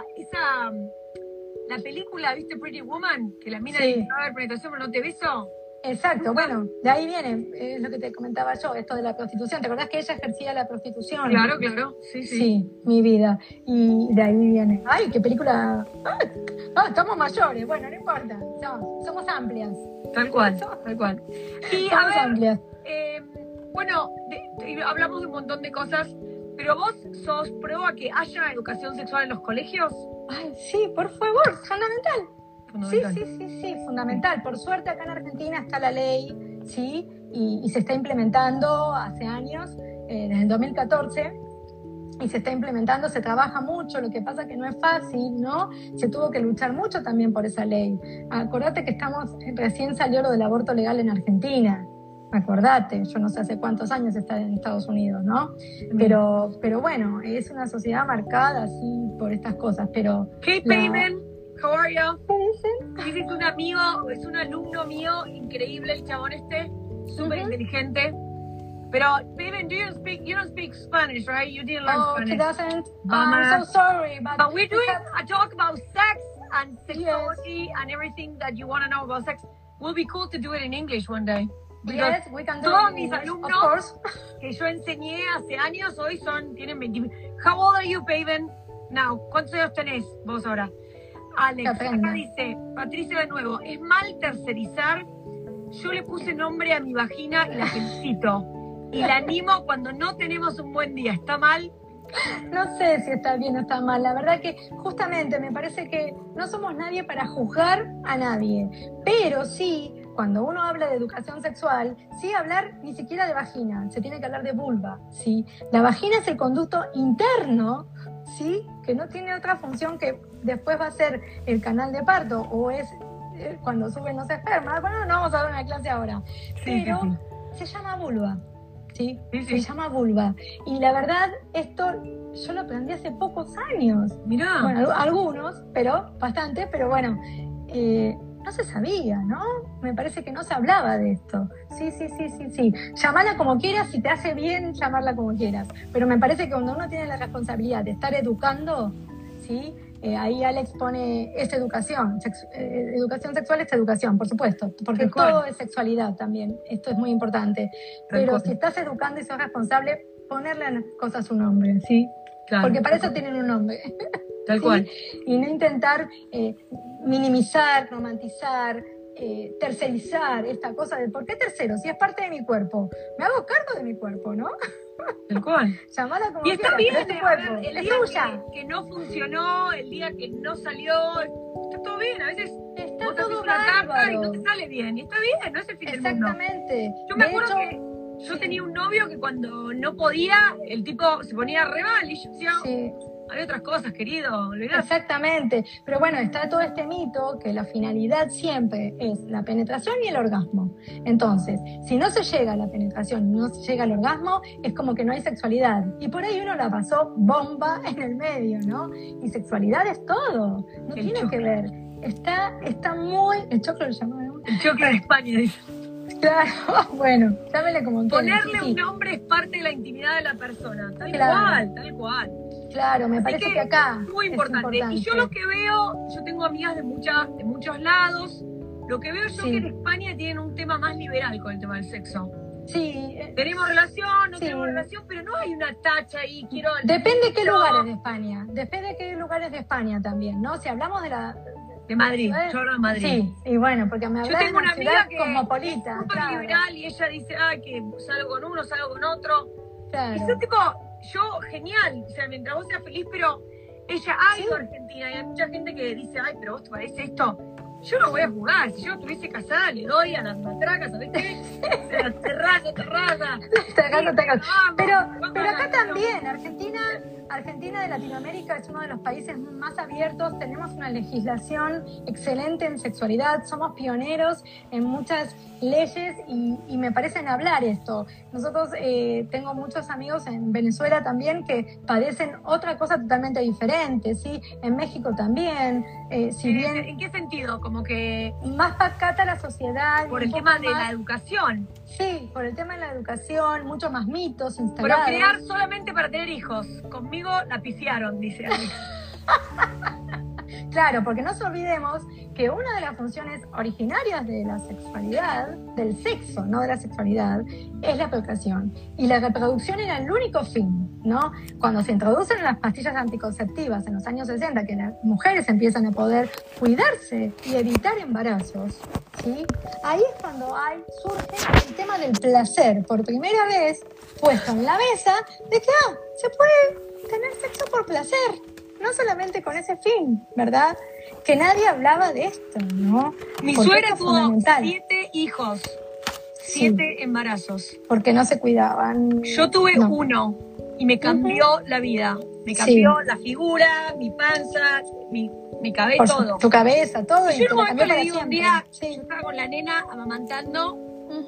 película, ¿viste? Pretty Woman, que la mina dice, no va a haber penetración, pero no te beso. Exacto, bueno, de ahí viene, es lo que te comentaba yo, esto de la prostitución. ¿Te acordás que ella ejercía la prostitución? Claro, sí. Sí, mi vida. Y de ahí viene. ¡Ay, qué película! Estamos mayores, bueno, no importa, somos amplias. Tal cual. Y somos amplias. Bueno, hablamos de un montón de cosas, pero vos sos pro a que haya educación sexual en los colegios. Ay, sí, por favor, fundamental. Sí, fundamental. Por suerte acá en Argentina está la ley, ¿sí? Y se está implementando hace años, desde el 2014, y se está implementando, se trabaja mucho, lo que pasa que no es fácil, ¿no? Se tuvo que luchar mucho también por esa ley. Acordate que recién salió lo del aborto legal en Argentina. Acordate, yo no sé hace cuántos años está en Estados Unidos, ¿no? Pero bueno, es una sociedad marcada así por estas cosas, pero... Hey, Payman, how are you? Dice es un amigo, es un alumno mío, increíble el chabón súper inteligente. Pero, Payman, you don't speak Spanish, right? You didn't learn Spanish. He doesn't. I'm so sorry. But we're doing a talk about sex and sexuality and everything that you want to know about sex. Will be cool to do it in English one day. Yes, we can do todos it mis alumnos of course. Que yo enseñé hace años, hoy tienen 20. How old are you, Payman? Now, ¿cuántos años tenés vos ahora? Alex, acá dice, Patricia de nuevo, ¿es mal tercerizar? Yo le puse nombre a mi vagina y la felicito. Y la animo cuando no tenemos un buen día. ¿Está mal? No sé si está bien o está mal. La verdad que justamente me parece que no somos nadie para juzgar a nadie. Pero sí, cuando uno habla de educación sexual, sí hablar ni siquiera de vagina, se tiene que hablar de vulva, ¿sí? La vagina es el conducto interno, ¿sí? Que no tiene otra función que después va a ser el canal de parto o es cuando suben los espermas. Bueno, no vamos a dar una clase ahora. Pero se llama vulva. ¿sí? Se llama vulva. Y la verdad, esto yo lo aprendí hace pocos años. Mirá. Bueno, algunos, pero bastante, pero bueno, no se sabía, ¿no? Me parece que no se hablaba de esto. Sí. Llamala como quieras, si te hace bien, llamarla como quieras. Pero me parece que cuando uno tiene la responsabilidad de estar educando, ¿sí? Ahí Alex pone, es educación. Educación sexual es educación, por supuesto, porque todo es sexualidad también. Esto es muy importante. Pero si estás educando y sos responsable, ponerle a las cosas un nombre, ¿sí? Claro, porque para eso tienen un nombre. Tal cual. Y no intentar minimizar, romantizar, tercerizar esta cosa de ¿por qué tercero? Si es parte de mi cuerpo. Me hago cargo de mi cuerpo, ¿no? Tal cual. Llamala como y está quieras, bien, el día que no funcionó, el día que no salió, está todo bien. A veces está vos todo haces una tapa y no te bárbaro. sale bien. Y está bien, no es el fin del mundo. Exactamente. Yo me acuerdo que yo tenía un novio que cuando no podía, el tipo se ponía re mal y yo decía, hay otras cosas, querido. Exactamente. Pero bueno, está todo este mito que la finalidad siempre es la penetración y el orgasmo. Entonces, si no se llega a la penetración y no se llega al orgasmo, es como que no hay sexualidad. Y por ahí uno la pasó bomba en el medio, ¿no? Y sexualidad es todo. No tiene que ver. Está muy... ¿El choclo lo llamaron? El choclo de España, dice. Claro, bueno, llámele como quieran. Ponerle un nombre es parte de la intimidad de la persona. Tal cual. Claro, me parece que acá muy importante. Y yo lo que veo, yo tengo amigas de muchos lados, lo que veo yo que en España tienen un tema más liberal con el tema del sexo. Sí. Tenemos relación, no tenemos relación, pero no hay una tacha ahí, Depende de qué lugares de España, depende de qué lugares de España también, ¿no? Si hablamos de Madrid, yo hablo de Madrid. Sí, y bueno, porque me hablas de una ciudad cosmopolita. Es súper liberal y ella dice, que salgo con uno, salgo con otro. Claro. Y yo tipo, genial, o sea, mientras vos seas feliz, pero ella ha ido a Argentina y hay mucha gente que dice, pero vos te parece esto. Yo no voy a jugar, si yo estuviese casada le doy a las matracas, ¿sabés qué? Te raza. Pero acá también, Argentina de Latinoamérica es uno de los países más abiertos, tenemos una legislación excelente en sexualidad, somos pioneros en muchas leyes y me parecen hablar esto. Nosotros tengo muchos amigos en Venezuela también que padecen otra cosa totalmente diferente, ¿sí? En México también. ¿En qué sentido? Como que... Más pacata la sociedad. Por el tema de la educación. Sí, por el tema de la educación, mucho más mitos instalados. Procrear solamente para tener hijos. Conmigo la pifiaron, dice Alex. Claro, porque no nos olvidemos que una de las funciones originarias de la sexualidad, del sexo, no de la sexualidad, es la procreación. Y la reproducción era el único fin, ¿no? Cuando se introducen las pastillas anticonceptivas en los años 60, que las mujeres empiezan a poder cuidarse y evitar embarazos, ¿sí? Ahí es cuando surge el tema del placer, por primera vez puesto en la mesa, de que se puede tener sexo por placer. No solamente con ese fin, ¿verdad? Que nadie hablaba de esto, ¿no? Mi suegra tuvo 7 hijos, 7 embarazos. Porque no se cuidaban. Yo tuve 1 y me cambió la vida. Me cambió la figura, mi panza, mi cabeza, todo. Tu cabeza, todo. Y yo en un momento le digo un día, yo estaba con la nena amamantando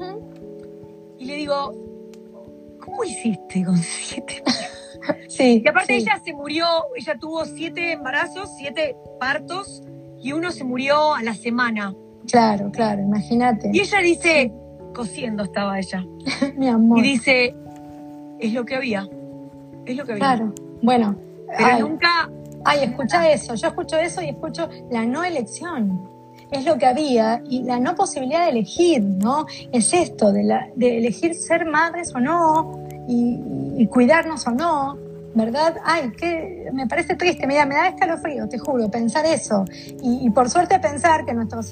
y le digo, ¿cómo hiciste con 7 Sí. Y aparte ella se murió, ella tuvo 7 embarazos, 7 partos y 1 se murió a la semana. Claro, imagínate. Y ella dice, cosiendo estaba ella. Mi amor. Y dice, es lo que había. Claro, bueno. Pero nunca... escucha eso, yo escucho eso y escucho la no elección. Es lo que había y la no posibilidad de elegir, ¿no? Es esto, de elegir ser madres o no y cuidarnos o no, ¿verdad? Que me parece triste, mira, me da escalofrío, te juro, pensar eso. Y por suerte pensar que nuestros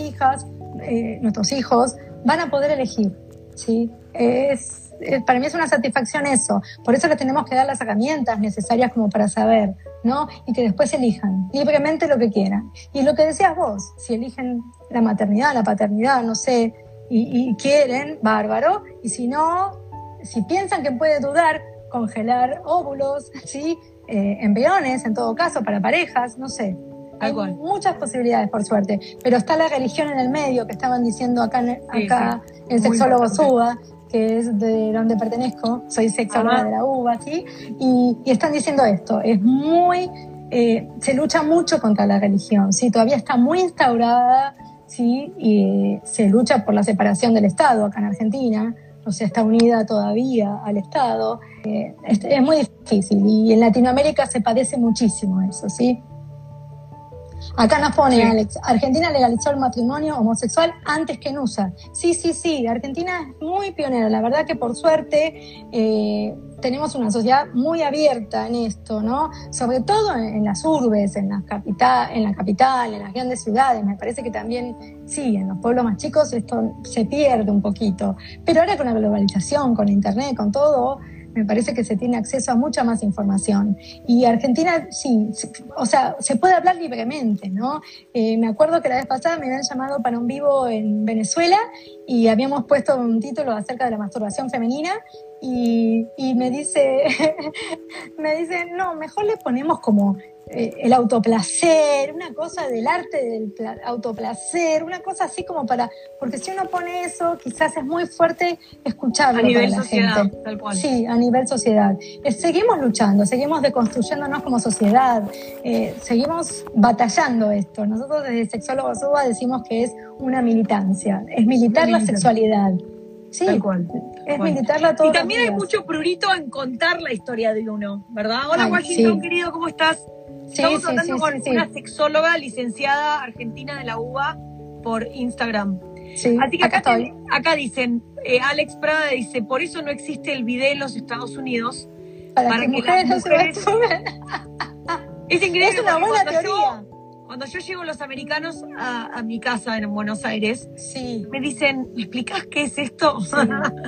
hijos van a poder elegir, ¿sí? Para mí es una satisfacción eso. Por eso les tenemos que dar las herramientas necesarias como para saber, ¿no? Y que después elijan libremente lo que quieran. Y lo que decías vos, si eligen la maternidad, la paternidad, no sé, y quieren, bárbaro. Y si no, si piensan que puede dudar, congelar óvulos, ¿sí? Embriones, en todo caso, para parejas, no sé. Hay muchas posibilidades, por suerte. Pero está la religión en el medio, que estaban diciendo acá el sexólogo Suba, que es de donde pertenezco, soy sexóloga de la UBA, ¿sí? Y están diciendo esto, es muy, se lucha mucho contra la religión, ¿sí? Todavía está muy instaurada, ¿sí? Y se lucha por la separación del Estado acá en Argentina, o sea, está unida todavía al Estado, es muy difícil, y en Latinoamérica se padece muchísimo eso, ¿sí? Acá nos pone Alex, Argentina legalizó el matrimonio homosexual antes que en USA. Sí, Argentina es muy pionera, la verdad que por suerte tenemos una sociedad muy abierta en esto, ¿no? Sobre todo en las urbes, en la capital, en las grandes ciudades. Me parece que también, sí, en los pueblos más chicos esto se pierde un poquito. Pero ahora con la globalización, con internet, con todo, me parece que se tiene acceso a mucha más información. Y Argentina, sí, o sea, se puede hablar libremente, ¿no? Me acuerdo que la vez pasada me habían llamado para un vivo en Venezuela y habíamos puesto un título acerca de la masturbación femenina y me dice, no, mejor le ponemos como el autoplacer, una cosa del arte del autoplacer, una cosa así como para, porque si uno pone eso, quizás es muy fuerte escucharlo a nivel para la sociedad, gente. Tal cual. Sí, a nivel sociedad. Seguimos luchando, seguimos deconstruyéndonos como sociedad, seguimos batallando esto. Nosotros desde Sexólogos UBA decimos que es una militancia, es militar la sexualidad. Sí, tal cual. Es militarla todo. Y también hay mucho prurito en contar la historia de uno, ¿verdad? Hola, Washington, querido, ¿cómo estás? Estamos hablando con una sexóloga licenciada argentina de la UBA por Instagram. Sí, así que acá dicen, Alex Prada dice, por eso no existe el bidet en los Estados Unidos. Para que mujeres no se masturben. Es increíble. Es una buena teoría. Cuando yo llego los americanos a mi casa en Buenos Aires, me dicen, ¿me explicás qué es esto? Sí.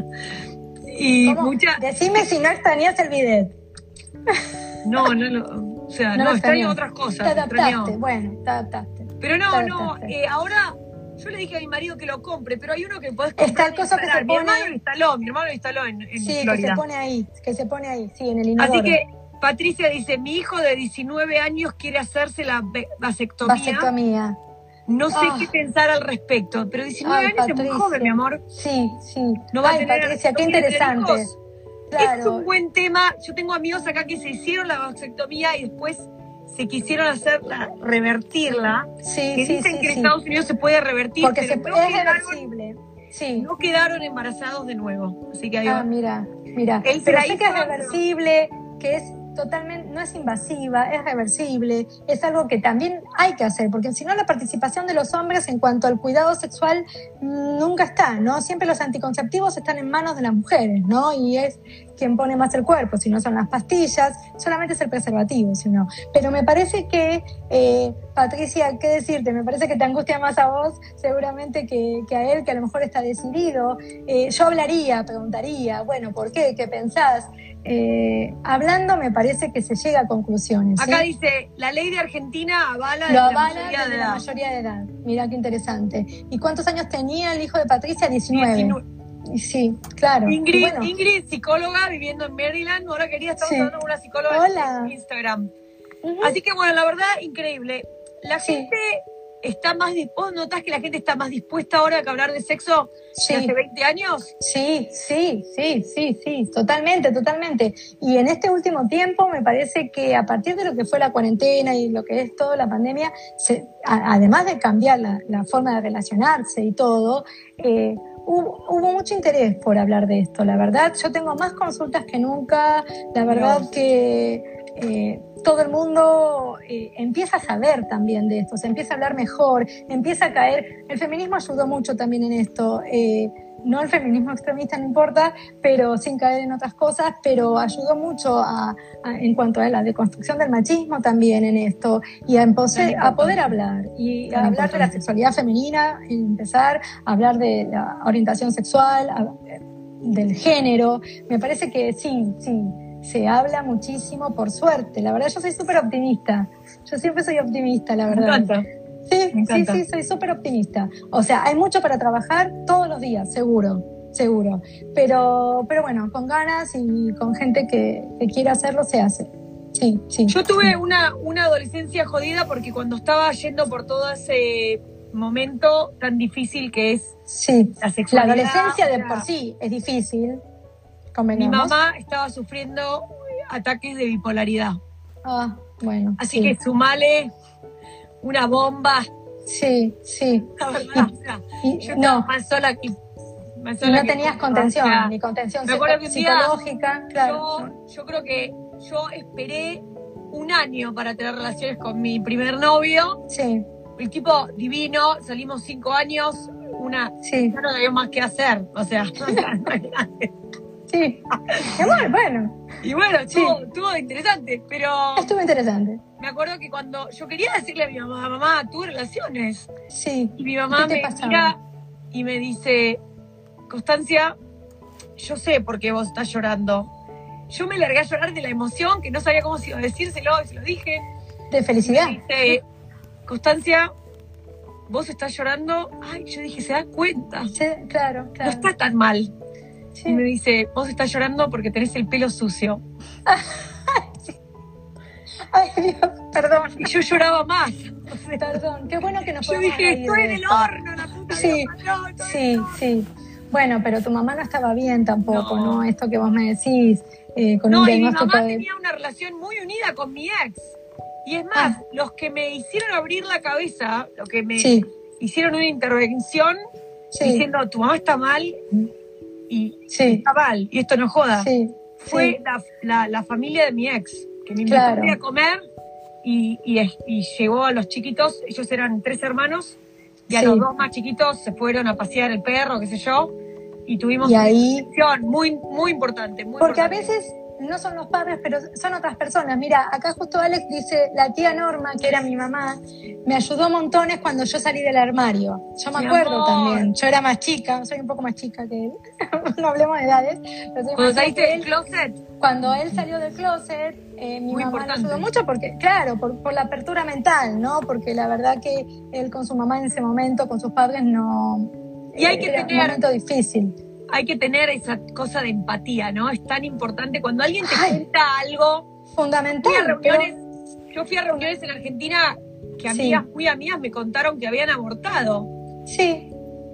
Y decime si no extrañas el bidet. No. O sea, no extraño otras cosas. Te adaptaste. Pero ahora yo le dije a mi marido que lo compre, pero hay uno que podés comprar. Está el coso que se pone. Mi hermano lo instaló en Florida. Que se pone ahí, sí, en el inodoro. Así que Patricia dice, mi hijo de 19 años quiere hacerse la vasectomía. No sé qué pensar al respecto, pero 19 años Patricia. Es muy joven, mi amor. Sí. No va a tener, Patricia, qué interesante. Claro. Es un buen tema. Yo tengo amigos acá que se hicieron la vasectomía y después se quisieron revertirla. Sí, que dicen que en Estados Unidos se puede revertir, porque es reversible. Sí. No quedaron embarazados de nuevo. Así que mira. Él pero sé que es reversible, que es totalmente, no es invasiva, es reversible, es algo que también hay que hacer, porque si no la participación de los hombres en cuanto al cuidado sexual nunca está, ¿no? Siempre los anticonceptivos están en manos de las mujeres, ¿no? Y es quien pone más el cuerpo, si no son las pastillas, solamente es el preservativo, si no. Pero me parece que, Patricia, ¿qué decirte? Me parece que te angustia más a vos, seguramente que a él, que a lo mejor está decidido. Yo preguntaría, bueno, ¿por qué? ¿Qué pensás? Hablando me parece que se llega a conclusiones. Acá dice, la ley de Argentina avala la mayoría de edad. Mira qué interesante. ¿Y cuántos años tenía el hijo de Patricia? 19. Sí, claro. Ingrid, psicóloga viviendo en Maryland, ahora estamos hablando con una psicóloga en Instagram. Así que bueno, la verdad, increíble. La gente está más dispuesta, ¿notas que la gente está más dispuesta ahora a hablar de sexo que hace 20 años? Sí, totalmente. Y en este último tiempo me parece que a partir de lo que fue la cuarentena y lo que es toda la pandemia, además de cambiar la forma de relacionarse y todo, hubo mucho interés por hablar de esto, la verdad. Yo tengo más consultas que nunca, la verdad que todo el mundo empieza a saber también de esto, se empieza a hablar mejor, empieza a caer. El feminismo ayudó mucho también en esto, no el feminismo extremista, no importa, pero sin caer en otras cosas, pero ayudó mucho en cuanto a la deconstrucción del machismo también en esto, y a poder hablar, y a hablar de la sexualidad femenina, empezar a hablar de la orientación sexual, del género. Me parece que sí, se habla muchísimo, por suerte. La verdad, yo soy súper optimista. Yo siempre soy optimista, la verdad. Me encanta. Sí, soy súper optimista. O sea, hay mucho para trabajar todos los días, seguro. Pero bueno, con ganas y con gente que quiera hacerlo, se hace. Sí. Yo tuve una adolescencia jodida porque cuando estaba yendo por todo ese momento tan difícil que es la sexualidad. La adolescencia de por sí es difícil. Mi mamá estaba sufriendo ataques de bipolaridad. Bueno. Así que sumale una bomba. Sí. La verdad, yo estaba más sola que... Y no tenías contención, ni contención psicológica. Claro. Yo creo que yo esperé un año para tener relaciones con mi primer novio. Sí. El tipo divino, salimos 5 años, ya no había más que hacer. O sea, sí. Bueno. Y bueno, estuvo interesante, pero... Estuvo interesante. Me acuerdo que cuando yo quería decirle a mi mamá, tuve relaciones. Sí. Y mi mamá me mira y me dice, Constancia, yo sé por qué vos estás llorando. Yo me largué a llorar de la emoción, que no sabía cómo se iba a decírselo, y se lo dije. De felicidad. Y me dice, Constancia, vos estás llorando. Ay, yo dije, ¿se da cuenta? Sí, claro. No está tan mal. Sí. Y me dice, vos estás llorando porque tenés el pelo sucio. Ay, Dios, perdón. Y yo lloraba más. Perdón, qué bueno que nos podemos reír. Yo dije, estoy en el horno, la puta. Sí. Bueno, pero tu mamá no estaba bien tampoco, ¿no? Esto que vos me decís, con un diagnóstico mi mamá tenía una relación muy unida con mi ex. Y es más, los que me hicieron abrir la cabeza, los que me hicieron una intervención diciendo, tu mamá está mal y está mal, y esto no joda. Fue la familia de mi ex, que me invitó a comer y llevó a los chiquitos, ellos eran 3 hermanos, y a los 2 más chiquitos se fueron a pasear el perro, qué sé yo, y tuvimos una intervención muy, muy importante. Porque a veces no son los padres, pero son otras personas. Mira, acá justo Alex dice, la tía Norma, que era mi mamá, me ayudó montones cuando yo salí del armario. Yo me acuerdo también. Yo era más chica, soy un poco más chica que él. No hablemos de edades. ¿Cuando saliste del closet? Cuando él salió del closet, mi mamá me ayudó mucho porque, claro, por la apertura mental, ¿no? Porque la verdad que él con su mamá en ese momento, con sus padres, no... Y hay que era un momento difícil. Hay que tener esa cosa de empatía, ¿no? Es tan importante cuando alguien te cuenta algo. Fundamental. Yo fui a reuniones en Argentina que amigas muy amigas me contaron que habían abortado. Sí.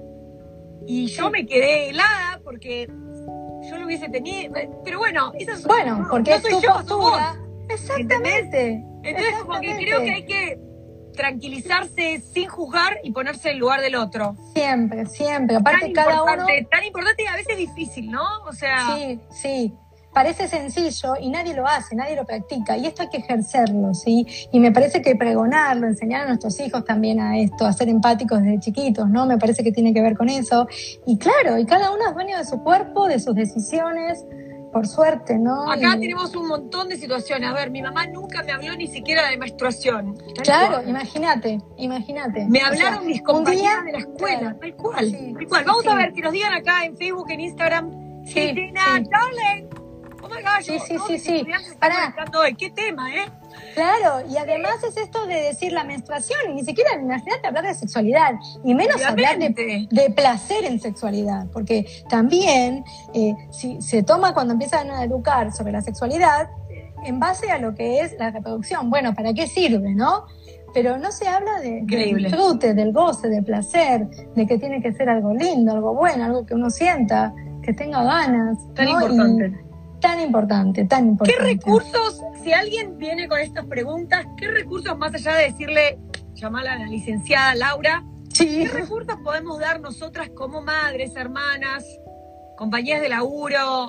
Y yo me quedé helada porque yo lo hubiese tenido. Pero bueno, esas son porque no soy tu yo, postura. Vos, exactamente. Entonces como que creo que hay que tranquilizarse sin juzgar y ponerse en el lugar del otro. Siempre. Aparte cada uno... Tan importante y a veces difícil, ¿no? O sea... Sí. Parece sencillo y nadie lo hace, nadie lo practica. Y esto hay que ejercerlo, ¿sí? Y me parece que pregonarlo, enseñar a nuestros hijos también a esto, a ser empáticos desde chiquitos, ¿no? Me parece que tiene que ver con eso. Y claro, y cada uno es dueño de su cuerpo, de sus decisiones... Por suerte, ¿no? Acá tenemos un montón de situaciones. A ver, mi mamá nunca me habló ni siquiera de menstruación. Claro, imagínate. Me hablaron mis compañeras de la escuela, tal cual. Vamos a ver, que nos digan acá en Facebook, en Instagram. Cristina, darling. Oh my gosh. Sí. ¿Qué tema, Claro, y además es esto de decir la menstruación, y ni siquiera imagínate hablar de sexualidad, y menos hablar de placer en sexualidad, porque también si se toma cuando empiezan a educar sobre la sexualidad, en base a lo que es la reproducción, bueno, ¿para qué sirve, no? Pero no se habla del disfrute, del goce, del placer, de que tiene que ser algo lindo, algo bueno, algo que uno sienta, que tenga ganas. Tan importante. Tan importante. ¿Qué recursos, si alguien viene con estas preguntas, qué recursos más allá de decirle, llamarla a la licenciada Laura, qué recursos podemos dar nosotras como madres, hermanas, compañeras de laburo?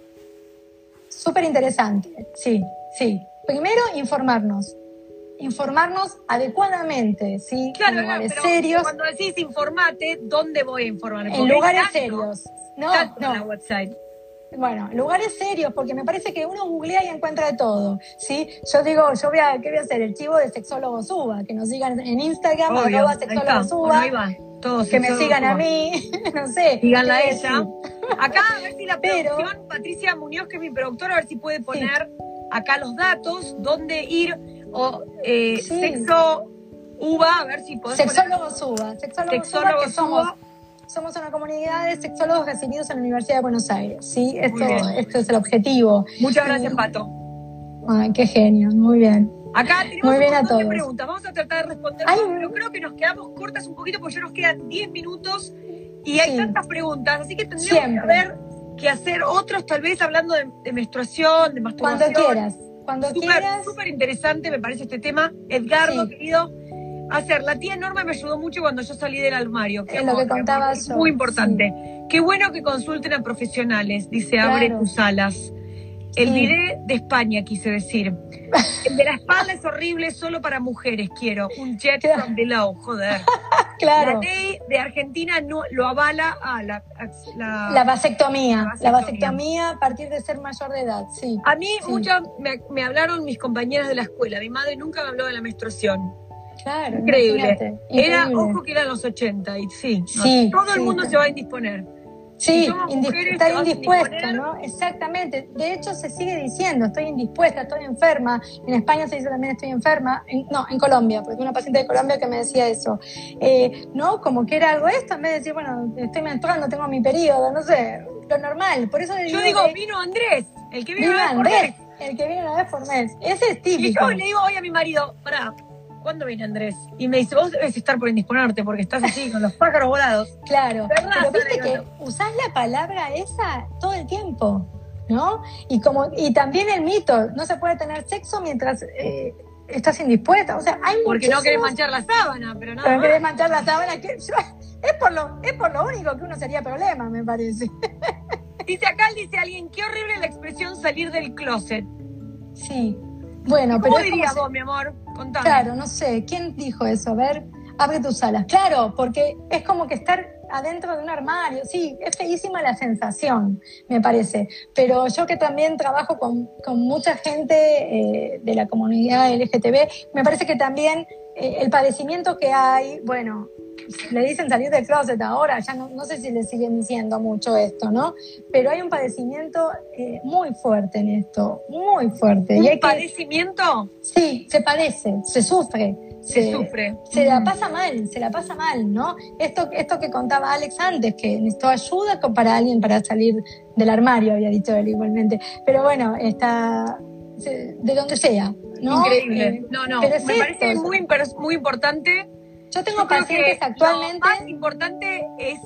Súper interesante, sí. Primero, informarnos adecuadamente, ¿sí? Claro, en lugares pero serios. Cuando decís informate, ¿dónde voy a informarme? En lugares serios. No. En la website. Bueno, lugares serios, porque me parece que uno googlea y encuentra de todo, ¿sí? Yo digo, ¿qué voy a hacer? El chivo de Sexólogo Suba, que nos sigan en Instagram, @Sexólogo Suba, que me sigan a mí, no sé. Síganla a ella. Acá, a ver si la producción, Patricia Muñoz, que es mi productora, a ver si puede poner acá los datos, dónde ir, o Sexo Uva, a ver si podemos Sexólogo Suba, que somos una comunidad de sexólogos recibidos en la Universidad de Buenos Aires, ¿sí? Esto es el objetivo. Muchas gracias, Pato. Ay, qué genio, muy bien. Acá tenemos un montón de preguntas. Vamos a tratar de responder. Pero creo que nos quedamos cortas un poquito porque ya nos quedan 10 minutos y hay tantas preguntas. Así que tendríamos que hacer otros, tal vez hablando de menstruación, de masturbación. Cuando quieras. Súper interesante me parece este tema. Edgardo, querido, la tía Norma me ayudó mucho cuando yo salí del armario. Es lo que contabas yo. Muy importante. Qué bueno que consulten a profesionales, dice Abre tus alas. El bidet de España, quise decir. El de la espalda es horrible, solo para mujeres, quiero. Un jet from below, joder. Claro. La ley de Argentina no lo avala la vasectomía. La vasectomía a partir de ser mayor de edad, sí. A mí muchas me hablaron mis compañeras de la escuela. Mi madre nunca me habló de la menstruación. Claro. Increíble. Ojo que eran los 80 y todo el mundo se va a indisponer. Sí, estar indispuesta, ¿no? Exactamente. De hecho, se sigue diciendo, estoy indispuesta, estoy enferma. En España se dice también estoy enferma. En Colombia, porque una paciente de Colombia que me decía eso. ¿No? Como que era algo esto, en vez de decir, bueno, estoy menstruando, tengo mi periodo, no sé, lo normal. Por eso yo digo, vino Andrés, el que vino una vez por mes. El que viene una vez por mes. Ese es típico. Y yo le digo hoy a mi marido, pará, ¿cuándo viene Andrés? Y me dice, vos debes estar por indisponerte porque estás así con los pájaros volados. Claro, pero viste que usás la palabra esa todo el tiempo, ¿no? Y también el mito, no se puede tener sexo mientras estás indispuesta. O sea, hay porque no querés manchar la sábana, pero nada. Pero querés manchar la sábana, es por lo único que uno sería problema, me parece. Dice alguien, qué horrible la expresión salir del closet. Sí. Bueno, ¿Cómo dirías vos, mi amor? Contame. Claro, no sé. ¿Quién dijo eso? A ver, abre tus alas. Claro, porque es como que estar adentro de un armario. Sí, es feísima la sensación, me parece. Pero yo que también trabajo con mucha gente de la comunidad LGTB, me parece que también el padecimiento que hay, bueno, le dicen salir del closet ahora, ya no sé si le siguen diciendo mucho esto, ¿no? Pero hay un padecimiento muy fuerte en esto, muy fuerte. ¿Un padecimiento? Sí, se padece, se sufre. Se sufre. Se la pasa mal, ¿no? Esto que contaba Alex antes, que necesitó ayuda para alguien para salir del armario, había dicho él igualmente. Pero bueno, está de donde sea, ¿no? Increíble. Me parece muy importante. Yo tengo pacientes actualmente. Lo más importante es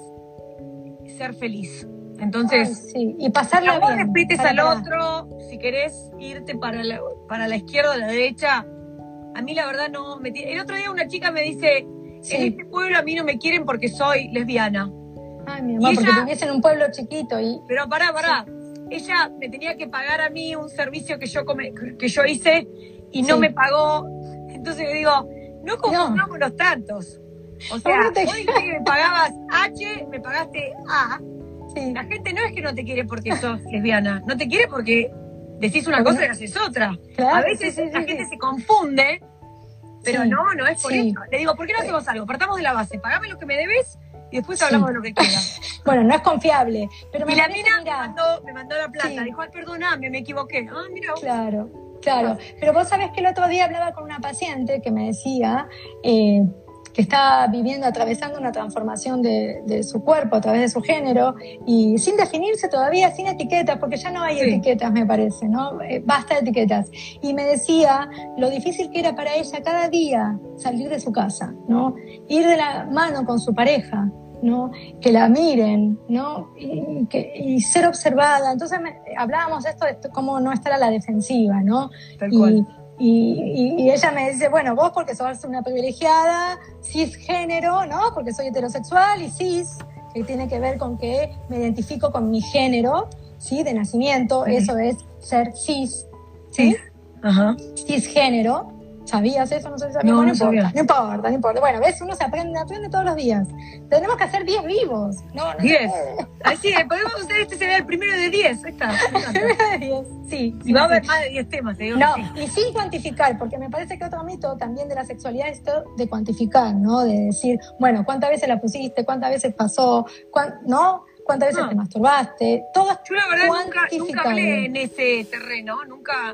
ser feliz. Entonces, y pasarla bien. No respetes al otro. Si querés irte para la izquierda o la derecha, a mí la verdad no me... El otro día una chica me dice, en este pueblo a mí no me quieren porque soy lesbiana. Ay, mi amor, porque vivís en un pueblo chiquito y... Pero pará. Sí. Ella me tenía que pagar a mí un servicio que yo hice y no me pagó. Entonces le digo, no confundamos los tantos. O sea, vos dijiste que me pagabas H, me pagaste A. Sí. La gente no es que no te quiere porque sos lesbiana, no te quiere porque decís una cosa y haces otra. Claro, a veces la gente se confunde, pero no es por eso. Le digo, ¿por qué no hacemos algo? Partamos de la base, pagame lo que me debes y después hablamos de lo que quieras. Bueno, no es confiable. Pero y la mina me mandó la plata, dijo, perdóname, me equivoqué. Ah, mira. Claro, pero vos sabés que el otro día hablaba con una paciente que me decía que está atravesando una transformación de su cuerpo a través de su género y sin definirse todavía, sin etiquetas, porque ya no hay etiquetas, me parece, ¿no? Basta de etiquetas. Y me decía lo difícil que era para ella cada día salir de su casa, ¿no? Ir de la mano con su pareja, ¿no? Que la miren, ¿no? Y ser observada. Entonces hablábamos de esto de cómo no estar a la defensiva, ¿no? Tal cual. Y ella me dice, bueno, vos porque sos una privilegiada, cisgénero, ¿no? Porque soy heterosexual y cis, que tiene que ver con que me identifico con mi género, ¿sí? De nacimiento, eso es ser cis, ¿sí? Ajá. Cisgénero. ¿Sabías eso? No sé si sabías. No sabía. No importa. Bueno, ¿ves? Uno se aprende todos los días. Tenemos que hacer 10 vivos. No 10. Así es, podemos hacer sería el primero de 10. El primero de 10, sí. Y va a haber más de 10 temas, te digo. No, y sin cuantificar, porque me parece que otro mito también de la sexualidad es esto de cuantificar, ¿no? De decir, bueno, ¿cuántas veces la pusiste? ¿Cuántas veces pasó? ¿No? ¿Cuántas veces te masturbaste? Todo es Yo la verdad nunca hablé en ese terreno, nunca...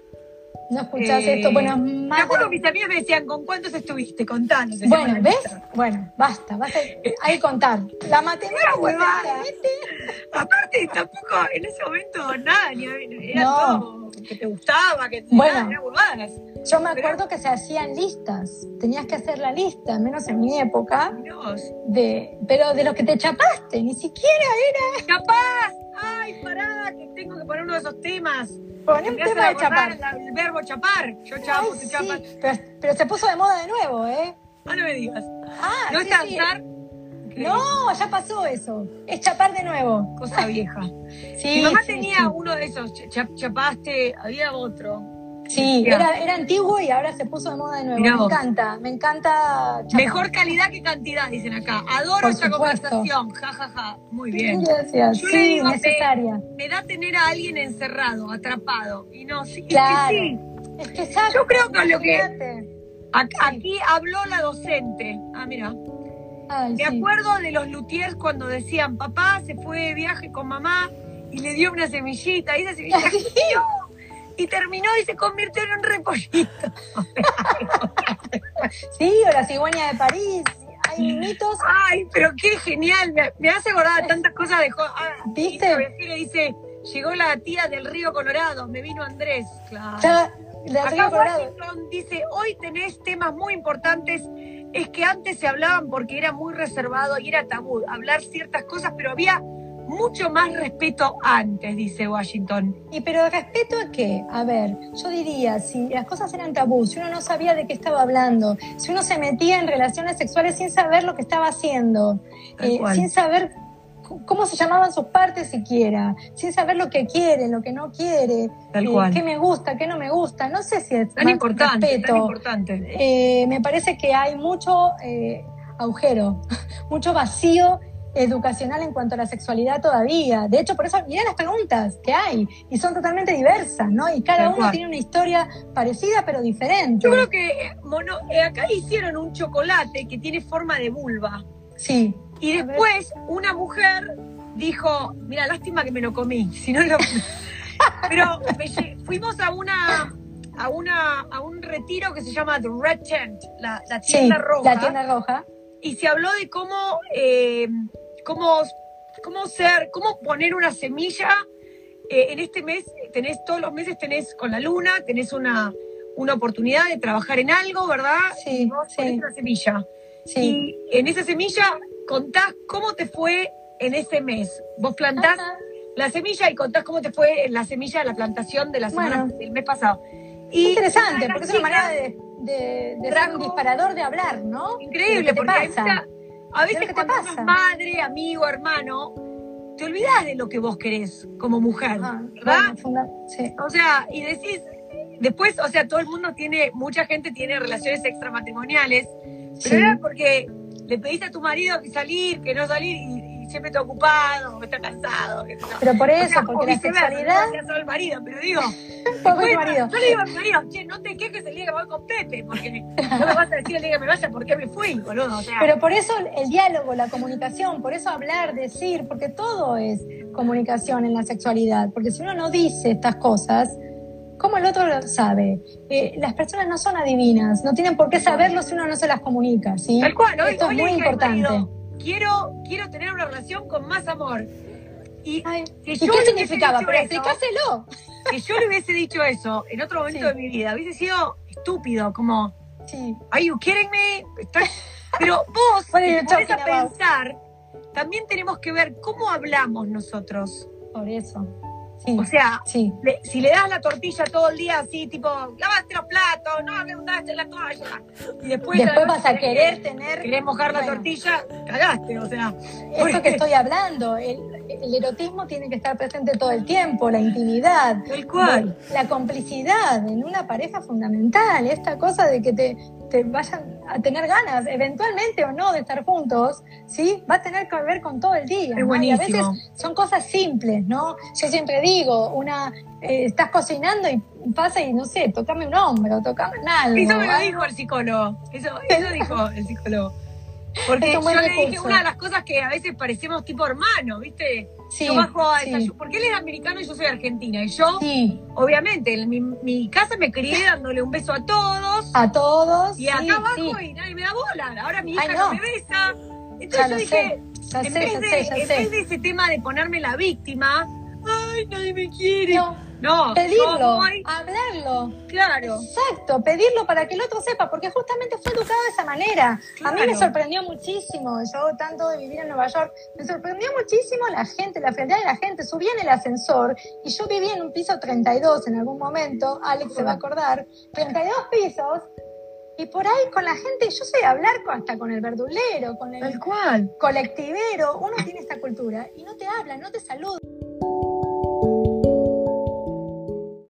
¿No escuchás esto? Bueno, me acuerdo que mis amigos me decían, ¿con cuántos estuviste? Contanos. Bueno, ¿ves? Bueno, basta. Hay que contar. La matemática. Aparte, tampoco en ese momento nada, era todo. que te gustaba, que bueno, eran burbadas. Yo me acuerdo que se hacían listas, tenías que hacer la lista, al menos en mi época, pero de lo que te chapaste, ni siquiera era... ¡Chapás! ¡Ay, pará! Que tengo que poner uno de esos temas. Poné un tema de chapar. El verbo chapar. Yo chapo, tú chapas. Pero se puso de moda de nuevo, ¿eh? Ah, no me digas. ¿No es danzar? No, ya pasó eso. Es chapar de nuevo. Cosa vieja. Mi mamá tenía uno de esos. Chapaste, había otro. Sí, era antiguo y ahora se puso de moda de nuevo. Me encanta chapar. Mejor calidad que cantidad, dicen acá. Adoro esta conversación. Ja, ja, ja. Muy bien. Gracias. Yo le digo, necesaria. Me da tener a alguien encerrado, atrapado. Y no, sí, claro. Es que sí. Yo creo que lo que... Aquí habló la docente. Ah, mira. Me acuerdo de los luthiers cuando decían, papá se fue de viaje con mamá y le dio una semillita. Y esa semillita creció y terminó y se convirtió en un repollito. Sí, o la cigüeña de París. Hay mitos. Ay, pero qué genial. Me hace acordar tantas cosas de... ¿Viste? Le dice, llegó la tía del Río Colorado, me vino Andrés. Claro. Acá Washington dice, hoy tenés temas muy importantes. Es que antes se hablaban porque era muy reservado y era tabú hablar ciertas cosas, pero había mucho más respeto antes, dice Washington. ¿Y pero respeto a qué? A ver, yo diría, si las cosas eran tabú, si uno no sabía de qué estaba hablando, si uno se metía en relaciones sexuales sin saber lo que estaba haciendo, sin saber cómo se llamaban sus partes siquiera, sin saber lo que quiere, lo que no quiere, qué me gusta, qué no me gusta, no sé si es tan importante. Me parece que hay mucho agujero, mucho vacío educacional en cuanto a la sexualidad todavía. De hecho, por eso mirá las preguntas que hay y son totalmente diversas, ¿no? Y cada uno tiene una historia parecida pero diferente. Yo creo que acá hicieron un chocolate que tiene forma de vulva. Sí. Y después una mujer dijo, mira, lástima que me lo comí, si no lo... Pero fuimos a un retiro que se llama The Red Tent, la tienda roja. La tienda roja. Y se habló de cómo poner una semilla. En este mes todos los meses tenés con la luna, tenés una oportunidad de trabajar en algo, ¿verdad? Sí. Y vos ponés una semilla. Sí. Y en esa semilla contás cómo te fue en ese mes. Vos plantás la semilla y contás cómo te fue en la semilla de la plantación de la semana del mes pasado. Y interesante, porque es una manera de ser un disparador de hablar, ¿no? Increíble, porque a veces cuando sos madre, amigo, hermano, te olvidás de lo que vos querés como mujer, ¿verdad? Sí. O sea, y decís, después, o sea, mucha gente tiene relaciones extramatrimoniales, pero era porque le pediste a tu marido que salir, que no salir, y siempre está ocupado, o está cansado. Pero por eso, porque la sexualidad... No solo el marido, pero digo... Pobre marido. Yo le digo a mi marido, che, no te quejes el día que me voy con Pepe, porque no me vas a decir el día que me vaya por qué me fui, boludo. O sea. Pero por eso el diálogo, la comunicación, por eso hablar, decir, porque todo es comunicación en la sexualidad, porque si uno no dice estas cosas... ¿Cómo el otro lo sabe? Las personas no son adivinas, no tienen por qué saberlo si uno no se las comunica, ¿sí? Tal cual, esto es muy importante. Marido, quiero tener una relación con más amor. ¿Y qué significaba? Pero explícaselo. Que yo le hubiese dicho eso en otro momento de mi vida, hubiese sido estúpido, como, ¿Are you kidding me? Pero vos, si te pones a pensar, también tenemos que ver cómo hablamos nosotros. Por eso. Sí, o sea, si le das la tortilla todo el día así, tipo, lavaste los platos, no le untaste la toalla, y después vas a querés mojar la tortilla, cagaste, o sea. Esto que estoy hablando, el erotismo tiene que estar presente todo el tiempo, la intimidad, tal cual. La complicidad en una pareja fundamental, esta cosa de que te vayan a tener ganas, eventualmente o no, de estar juntos, ¿sí? Va a tener que ver con todo el día. Es buenísimo. Y a veces son cosas simples, ¿no? Yo siempre digo, estás cocinando y pasa y, no sé, tocame un hombro, tocame algo. Eso me lo dijo el psicólogo. Eso dijo el psicólogo. Porque yo le dije una de las cosas que a veces parecemos tipo hermanos, ¿viste? Sí, yo bajo a desayuno, porque él es americano y yo soy argentina. Y yo, obviamente, en mi casa me crié dándole un beso a todos. A todos. Y acá abajo y nadie me da bola. Ahora mi hija no me besa. Entonces yo dije, en vez de ese tema de ponerme la víctima, ay, nadie me quiere. No, pedirlo, hablarlo. Claro. Exacto, pedirlo para que el otro sepa, porque justamente fue educado de esa manera. Claro. A mí me sorprendió muchísimo, yo tanto de vivir en Nueva York, me sorprendió muchísimo la gente, la frialdad de la gente. Subí en el ascensor y yo vivía en un piso 32 en algún momento, Alex se va a acordar, 32 pisos. Y por ahí con la gente, yo sé hablar hasta con el verdulero, con el colectivero, uno tiene esta cultura y no te hablan, no te saludan.